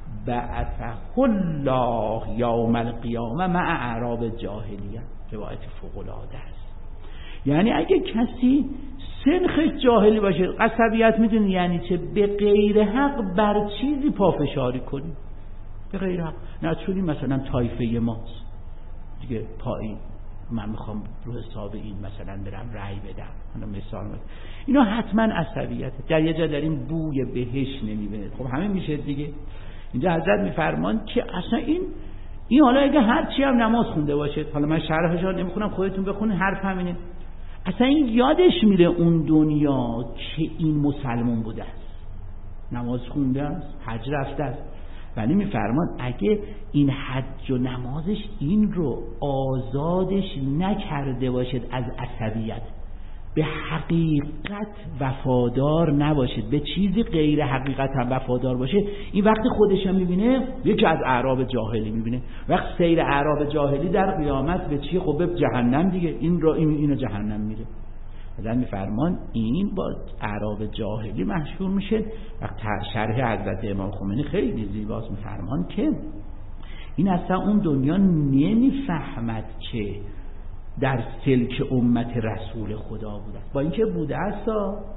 بعثه الله یوم القیامه مع اعراب جاهلیه. روایت فوق العاده است. یعنی اگه کسی سنخش جاهلی باشه، عصبیت میدونی یعنی چه؟ به غیر حق بر چیزی پافشاری کنی، به غیر حق. نه چونی مثلا طایفه ماست دیگه پایین من میخوام رو حساب این مثلا برم رأی بدم، حالا مثال میزنم، اینا حتما عصبیته. در یه جا داریم بوی بهش نمیبینید، خب همه میشه دیگه. اینجا حضرت میفرمان که اصلا این این حالا اگه هر چی هم نماز خونده باشه، حالا من شرحش رو نمیخونم خودتون بخونید، حرف همینه، اصلا این یادش میره اون دنیا که این مسلمان بوده است، نماز خونده است، حج رفته است. ولی میفرمان اگه این حج و نمازش این رو آزادش نکرده باشد از عصبیت، به حقیقت وفادار نباشد، به چیزی غیر حقیقت هم وفادار باشه، این وقتی خودش هم میبینه یکی از اعراب جاهلی میبینه. وقت سیر اعراب جاهلی در قیامت به چی؟ خب به جهنم دیگه، این را این اینو جهنم میره. حضرت میفرمان این با اعراب جاهلی محشور میشه. وقت شرح حضرت امام خمینی خیلی زیباست، میفرمان که این اصلا اون دنیا نمیفهمد که در سلک امت رسول خدا بوده، با اینکه بوده است.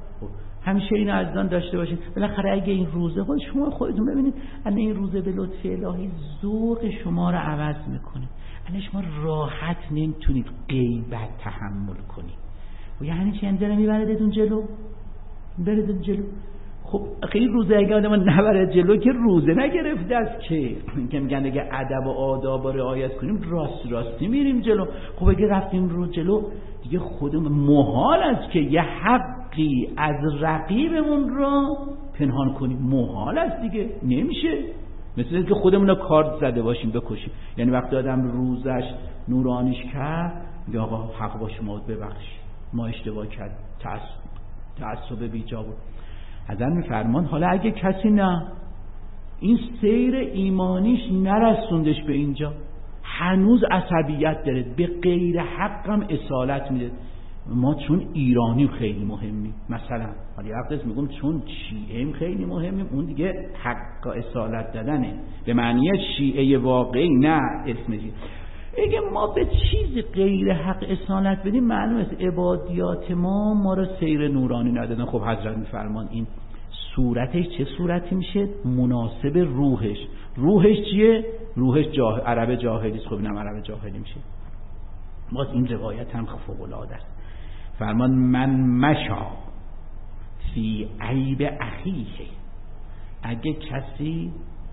همیشه اینو از آن داشته باشید. بالاخره اگه این روزه باشه، شما خودتون ببینید الان این روزه به لطف الهی ذوق شما رو عوض میکنه. الان شما راحت نمیتونید غیبت تحمل کنید. و یعنی چی؟ اندره میبردتون جلو، بردتون جلو. خب خیلی روزه اگه آدم نبره جلو که روزه نگرفته است که که میگن اگه ادب و آداب رو رعایت کنیم راست راستی میریم جلو. خب اگه رفتیم رو جلو دیگه خودمون محال است که یه حقی از رقیبمون رو پنهان کنیم، محال است دیگه، نمیشه. مثل که خودمون رو کارت زده باشیم بکشیم. یعنی وقتی آدم روزش نورانیش کرد یا آقا حق با شما ببخش، ما اشتباه کرد، تعصب تعصب بیجا بود. حضرت میفرمان حالا اگه کسی نه این سیر ایمانیش نرسوندش به اینجا، هنوز عصبیت داره، به غیر حقم اصالت میده. ما چون ایرانی خیلی مهمیم، مثلا حالا وقتش میگم چون شیعه خیلی مهمیم، اون دیگه حق اصالت دادنه به معنی شیعه واقعی، نه اسمشی. اگه ما به چیز غیر حق اصالت بدیم معلوم است عبادیات ما ما را سیر نورانی ندادن. خب حضرت میفرمان این صورتش چه صورتی میشه؟ مناسب روحش. روحش چیه؟ روحش جاه... عرب جاهلی است. خب اینم عرب جاهلی میشه. باز این روایت هم فوق العاده است. فرمان من مشا فی عیب اخیه، اگه کسی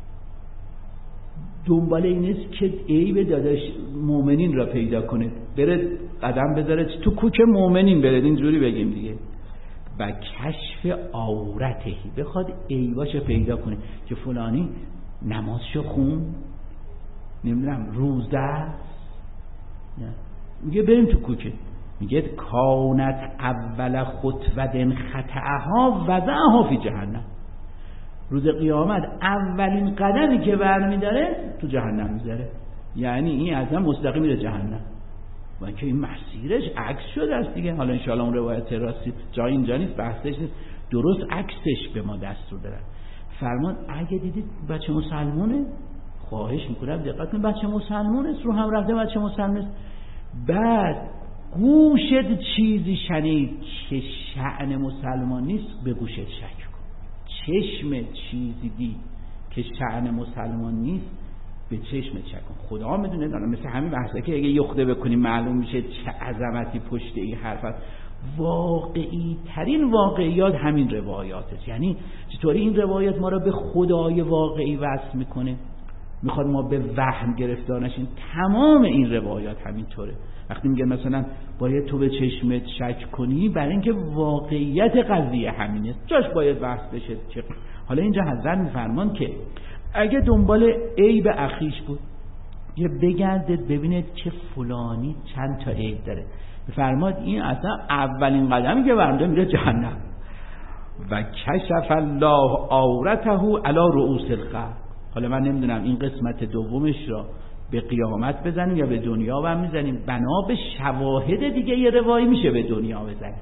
دنبال این است که عیب داداش مؤمنین را پیدا کنه، بره قدم بذاره تو کوک مؤمنین، بره اینجوری بگیم دیگه، و کشف عورته، بخواد عیباشو پیدا کنه که فلانی نمازشو خون، نمیدونم روزه است، میگه بریم تو کوکه، میگه کانت اول خطوه خطأها وضعها فی جهنم، روز قیامت اولین قدمی که برمیداره تو جهنم میذاره. یعنی این اصلا مستقیم میره جهنم، و که این مسیرش عکس شده است دیگه. حالا انشاءالله اون روایت راستی جای اینجا نیست، بحثش نیست، درست عکسش به ما دستور دارن. فرمان اگه دیدید بچه مسلمونه، خواهش میکنم دقت کنید، بچه مسلمونه رو هم رفته، بچه مسلمونه، بعد گوشت چیزی شنید که شأن مسلمان نیست به گوشت شک کن. چشم چیزی دید که شأن مسلمان نیست به چشم شک کن. خدا میدونه. دارم مثل همین بحثه که اگه یخته بکنیم معلوم میشه چه عظمتی پشت این حرف هست. واقعی ترین واقعیات همین روایات است. یعنی چطوری این روایات ما را به خدای واقعی وصل میکنه، میخواد ما به وهم گرفتار نشیم. تمام این روایات همینطوره. وقتی میگه مثلا باید تو به چشمت شک کنی، برای اینکه واقعیت قضیه همینه، جاش باید وصل بشه. حالا اینجا حضرت میفرمان که اگه دنبال عیب اخیش بود، یه بگردید ببینید که فلانی چند تا عیب داره، فرماد این اصلا اولین قدمی که برنده میره جهنم. و کشف الله عورته علی رؤوس الخلق. حالا من نمیدونم این قسمت دومش را به قیامت بزنیم یا به دنیا هم میزنیم. بنا به شواهد دیگه یه روایی میشه به دنیا بزنیم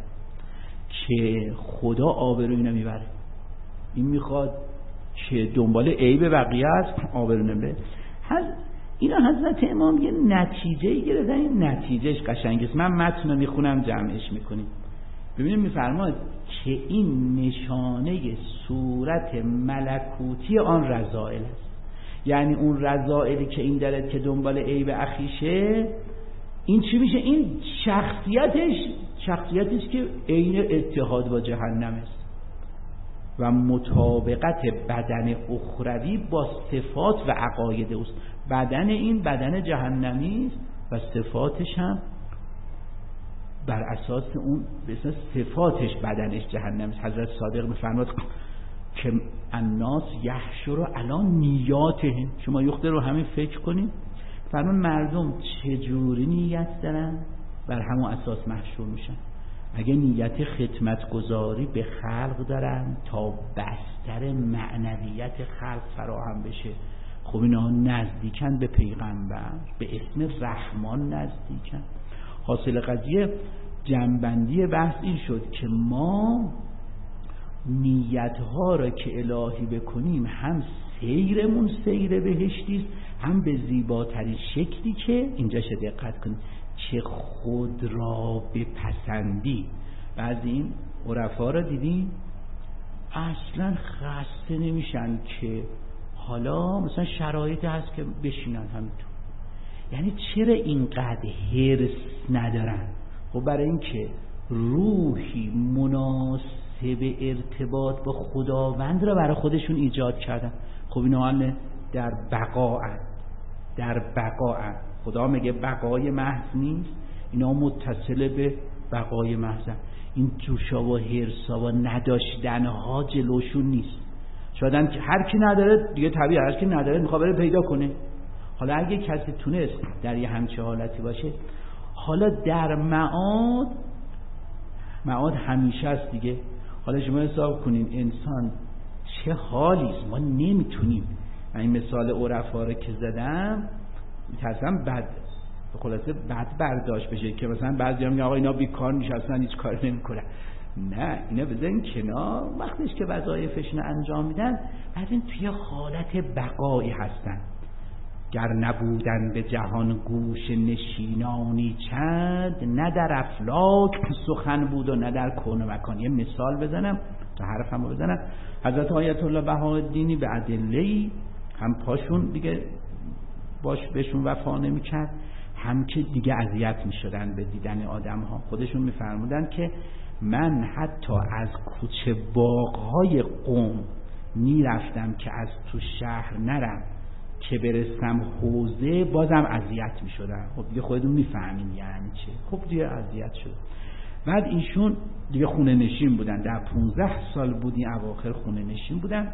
که خدا آبرو اینو میبره. این میخواد که دنبال عیب بقیه است، آبرو نمیبره. اینا حضرت امام یه نتیجه گرفتن. این نتیجهش قشنگه. من متن رو میخونم جمعش میکنیم. ببینیم میفرماد که این نشانه صورت ملکوتی آن رذائل است. یعنی اون رذائلی که این دارد که دنبال عیب اخیشه، این چی میشه؟ این شخصیتش شخصیتش که عین اتحاد با جهنم است و مطابقت بدن اخروی با صفات و عقاید اوست. بدن این بدن جهنمی است و صفاتش هم بر اساس اون به اساس صفاتش بدنش جهنمی است. حضرت صادق میفرماد که الناس یحشر علی نیاتهم. شما یخته رو همین فکر کنید. فرمان مردم چجوری نیت دارن بر همون اساس محشور میشن. اگه نیت خدمتگزاری به خلق دارن تا بستر معنویت خلق فراهم بشه، خب اینا نزدیکن به پیغمبر، به اسم رحمان نزدیکن. حاصل قضیه جنبندی بحث این شد که ما نیتها را که الهی بکنیم، هم سیرمون سیر بهشتیست، هم به زیباترین شکلی که اینجا شد دقت کنید چه خود را بپسندی. بعضی این عرفا را دیدیم اصلا خسته نمیشن که حالا مثلا شرایطی هست که بشینن همینطور. یعنی چرا اینقدر حرص ندارن؟ خب برای اینکه روحی مناسب ارتباط با خداوند را برای خودشون ایجاد کردن. خب اینا هم در بقاء در بقاء خدا میگه بقای محض نیست، اینا متصل به بقای محض. این جوشا و حرصا و نداشتنها جلوشون نیست. شاید هر کی نداره دیگه طبیعی، هر کی نداره میخواد بره پیدا کنه. حالا اگه کسی تونست در یه همچه حالتی باشه، حالا در معاد معاد همیشه است دیگه. حالا شما حساب کنین انسان چه حالی است. ما نمیتونیم. من این مثال عرفا رو که زدم میترسم بد به خلاصه بد برداشت بشه که مثلا بعضیا میگن آقا اینا بیکار نشستن هیچ کاری نمیکنن. نه، اینا بزنین کنار. وقتیش که وظایفشون انجام میدن، بعد این توی حالت بقایی هستن. گر نبودن به جهان گوش نشینانی چند، نه در افلاک سخن بود و نه در کون و مکان. یه مثال بزنم تا حرفم رو بزنم. حضرت آیت الله بهاءالدینی به ادله‌ای هم پاشون دیگه باش بهشون وفا نمی‌کرد، هم که دیگه اذیت می‌شدن به دیدن آدم‌ها. خودشون می‌فرمودن که من حتی از کوچه باغ‌های قم میرفتم که از تو شهر نرم که برسم حوزه بازم اذیت می‌شدن. خب دیگه خودتون می‌فهمین یعنی چه. خب دیگه اذیت شد. بعد ایشون دیگه خونه نشین بودن، در پونزده سال بودی اواخر خونه نشین بودن.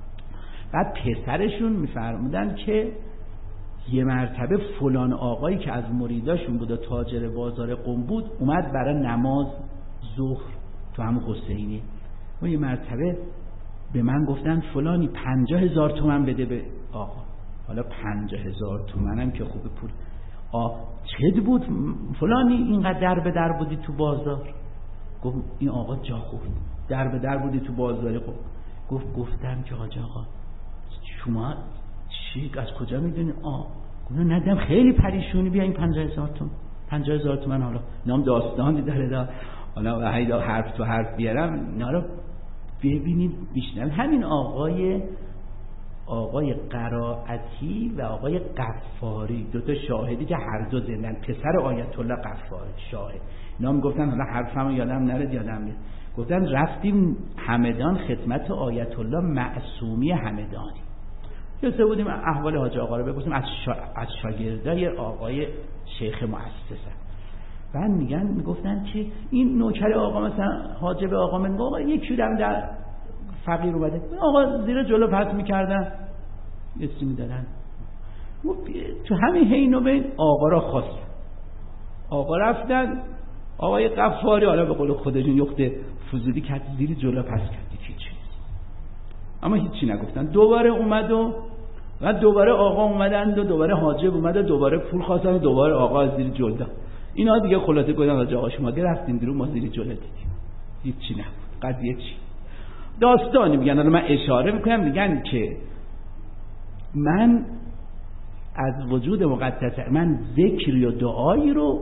بعد پسرشون می‌فرمودن که یه مرتبه فلان آقایی که از مریداشون بود و تاجر بازار قم بود اومد برای نماز ظهر تو همون حسینی. و یه مرتبه به من گفتن فلانی پنجاه هزار تومن بده به آقا. حالا پنجاه هزار تومنم که خوب پول. آ چه بود فلانی اینقدر در به در بودی تو بازار؟ گفت این آقا جا خوب در به در بودی تو بازار. خب گفت گفتم که حاج آقا شما چی از کجا میدونی؟ آ گفتم ندیدم خیلی پریشونی بیا این پنجاه هزار تومن. پنجاه هزار تومان. حالا نام داستانی داره دا، حالا هیدا حرف تو حرف بیارم اینا رو ببینید بیشتر. همین آقای آقای قرائتی و آقای قفاری، دو تا شاهدی که هر دو زندن، پسر آیت الله قفاری شاهد. اینا هم گفتن، حالا حرفمو یادم نره یادم میاد، گفتن رفتیم همدان خدمت آیت الله معصومی همدانی، جلسه بودیم احوال حاج آقا رو بپرسیم از شا... از شاگردای آقای شیخ مؤسسه. بعد میگن میگفتن که این نوکر آقا مثلا حاجب آقا من آقا یکی دم در فقیر اومده، آقا زیر جلو پس میکردن یسی میدادن. تو همین حین و بین آقا را خواست، آقا رفتن آقای قفاری حالا به قول خودشون یخت فضولی کرد زیر جلو پس کرد، هیچی اما هیچی نگفتن. دوباره اومد و و دوباره آقا اومدن و دوباره حاجب اومد و دوباره پول خواستن و دوباره آقا از زیر جلو داد. اینا دیگه خلاصه گفتن آقا شما رفتین درو ما زیر جلو دیدیم، هیچی نبود. قضیه چی؟ داستانی میگن، حالا من اشاره میکنم، میگن که من از وجود مقدس من ذکری و دعایی رو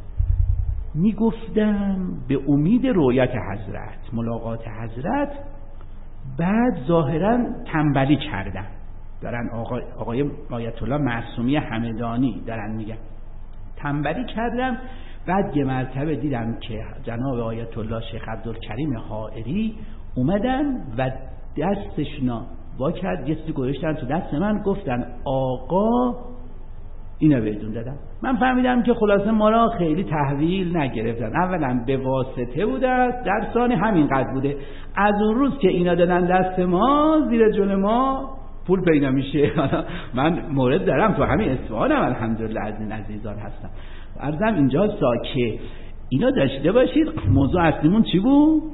میگفتم به امید رؤیت حضرت، ملاقات حضرت. بعد ظاهرا تنبلی کردم، دارن آقای, آقای آیت الله معصومی همدانی دارن میگن تنبلی کردم. بعد یه مرتبه دیدم که جناب آیت الله شیخ عبدالکریم حائری اومدن و دستشنا وا کرد، یه چیزی گذاشتن تو دست من، گفتن آقا اینا بهتون دادم. من فهمیدم که خلاصه ما را خیلی تحویل نگرفتن، اولا به واسطه بوده، در ثانی همین قدر بوده. از اون روز که اینا دادن دست ما، زیر جون ما پول پیدا میشه. من مورد دارم تو همین اصفهانم الحمدلله، از این عزیزان هستم. عرضم اینجا ساکه اینا داشته باشید. موضوع اصلیمون چی بود؟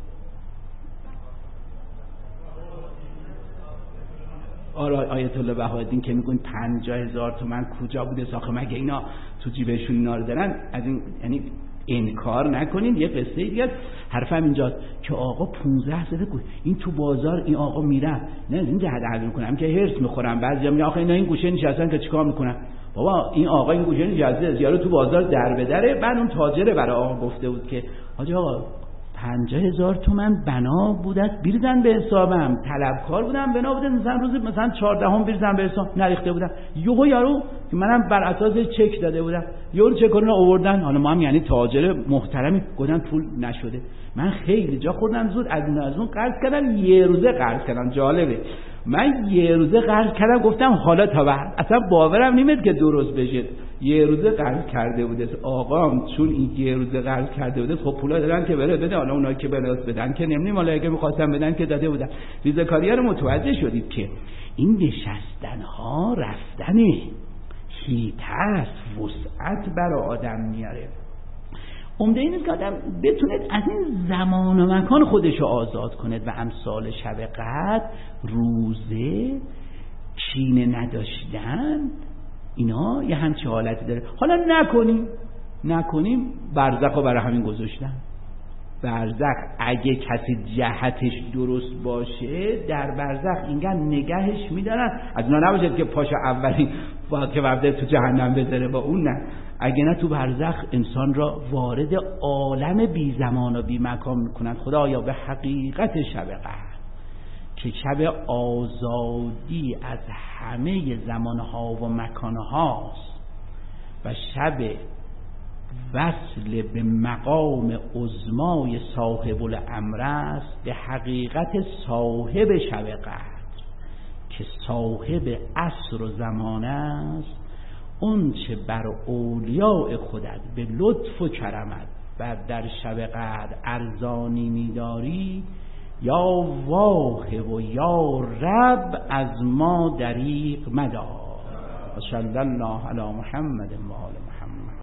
آره آیت الله بهاءالدین که میگن پنجاه هزار تومان کجا بوده ساخه، مگه اینا تو جیبشون اینا رو دارن؟ از این یعنی انکار نکنین. یه قصه دیگه حرفم اینجاست که آقا پانزده ساله این تو بازار این آقا میره، نه این جهت عرض میکنم که هرس میخورم. بعضیا میگن آخه اینا این گوشه نشستن که چیکار میکنن؟ بابا این آقا این گوشه نشسته، یارو تو بازار در به دره. بعد اون تاجر برای آقا گفته بود که حاج آقا پنجاه هزار تومان بنا بودت بیرزن به حسابم، طلبکار بودم بنا بوده مثلا روز مثلا چهاردهم بیرزن به حساب، نریخته بودم. یهو یارو که منم بر اساس چک داده بودم، یارو چک رو آوردن. حالا ما هم یعنی تاجر محترمی گفتن پول نشده. من خیلی جا خوردم، زود از اون از اون قرض کردم، یه روزه قرض کردم. جالبه من یه روزه قرض کردم، گفتم حالا تا بعد اصلا باورم نمیاد که درست بشه. یه روزه قرض کرده بوده آقام، چون این یه روزه قرض کرده بوده خب پولا دادن که بره بده. حالا اونایی که بلاس بدن که نمیدونم، حالا اگه می‌خواستن بدن که داده بودن. ریزکاری‌ها رو متوجه شدید که این نشستن‌ها رفتنه، هیته وسعت برای آدم میاره. عمده این است که آدم بتونه از این زمان و مکان خودش رو آزاد کنه و امثال شب قدر، روزه، کینه نداشتن، اینا یه همچه حالتی داره. حالا نکنیم نکنیم برزخ رو برای همین گذاشتن. برزخ اگه کسی جهتش درست باشه، در برزخ اینگه نگهش میدارن. از اونا نباشد که پاشا اولین باید که وقته تو جهنم بذاره، با اون نه. اگه نه تو برزخ انسان را وارد عالم بی زمان و بی مکان میکنن. خدایا به حقیقت شب قدر که شب آزادی از همه زمانها و مکانهاست و شب وصل به مقام عظمای صاحب الامر است، به حقیقت صاحب شب قدر که صاحب عصر و زمان است، اون چه بر اولیاء خودت به لطف و کرمت و در شب قدر ارزانی می‌داری، یا واهب و یا رب از ما دریغ مدار. صلی الله علی محمد و آل محمد.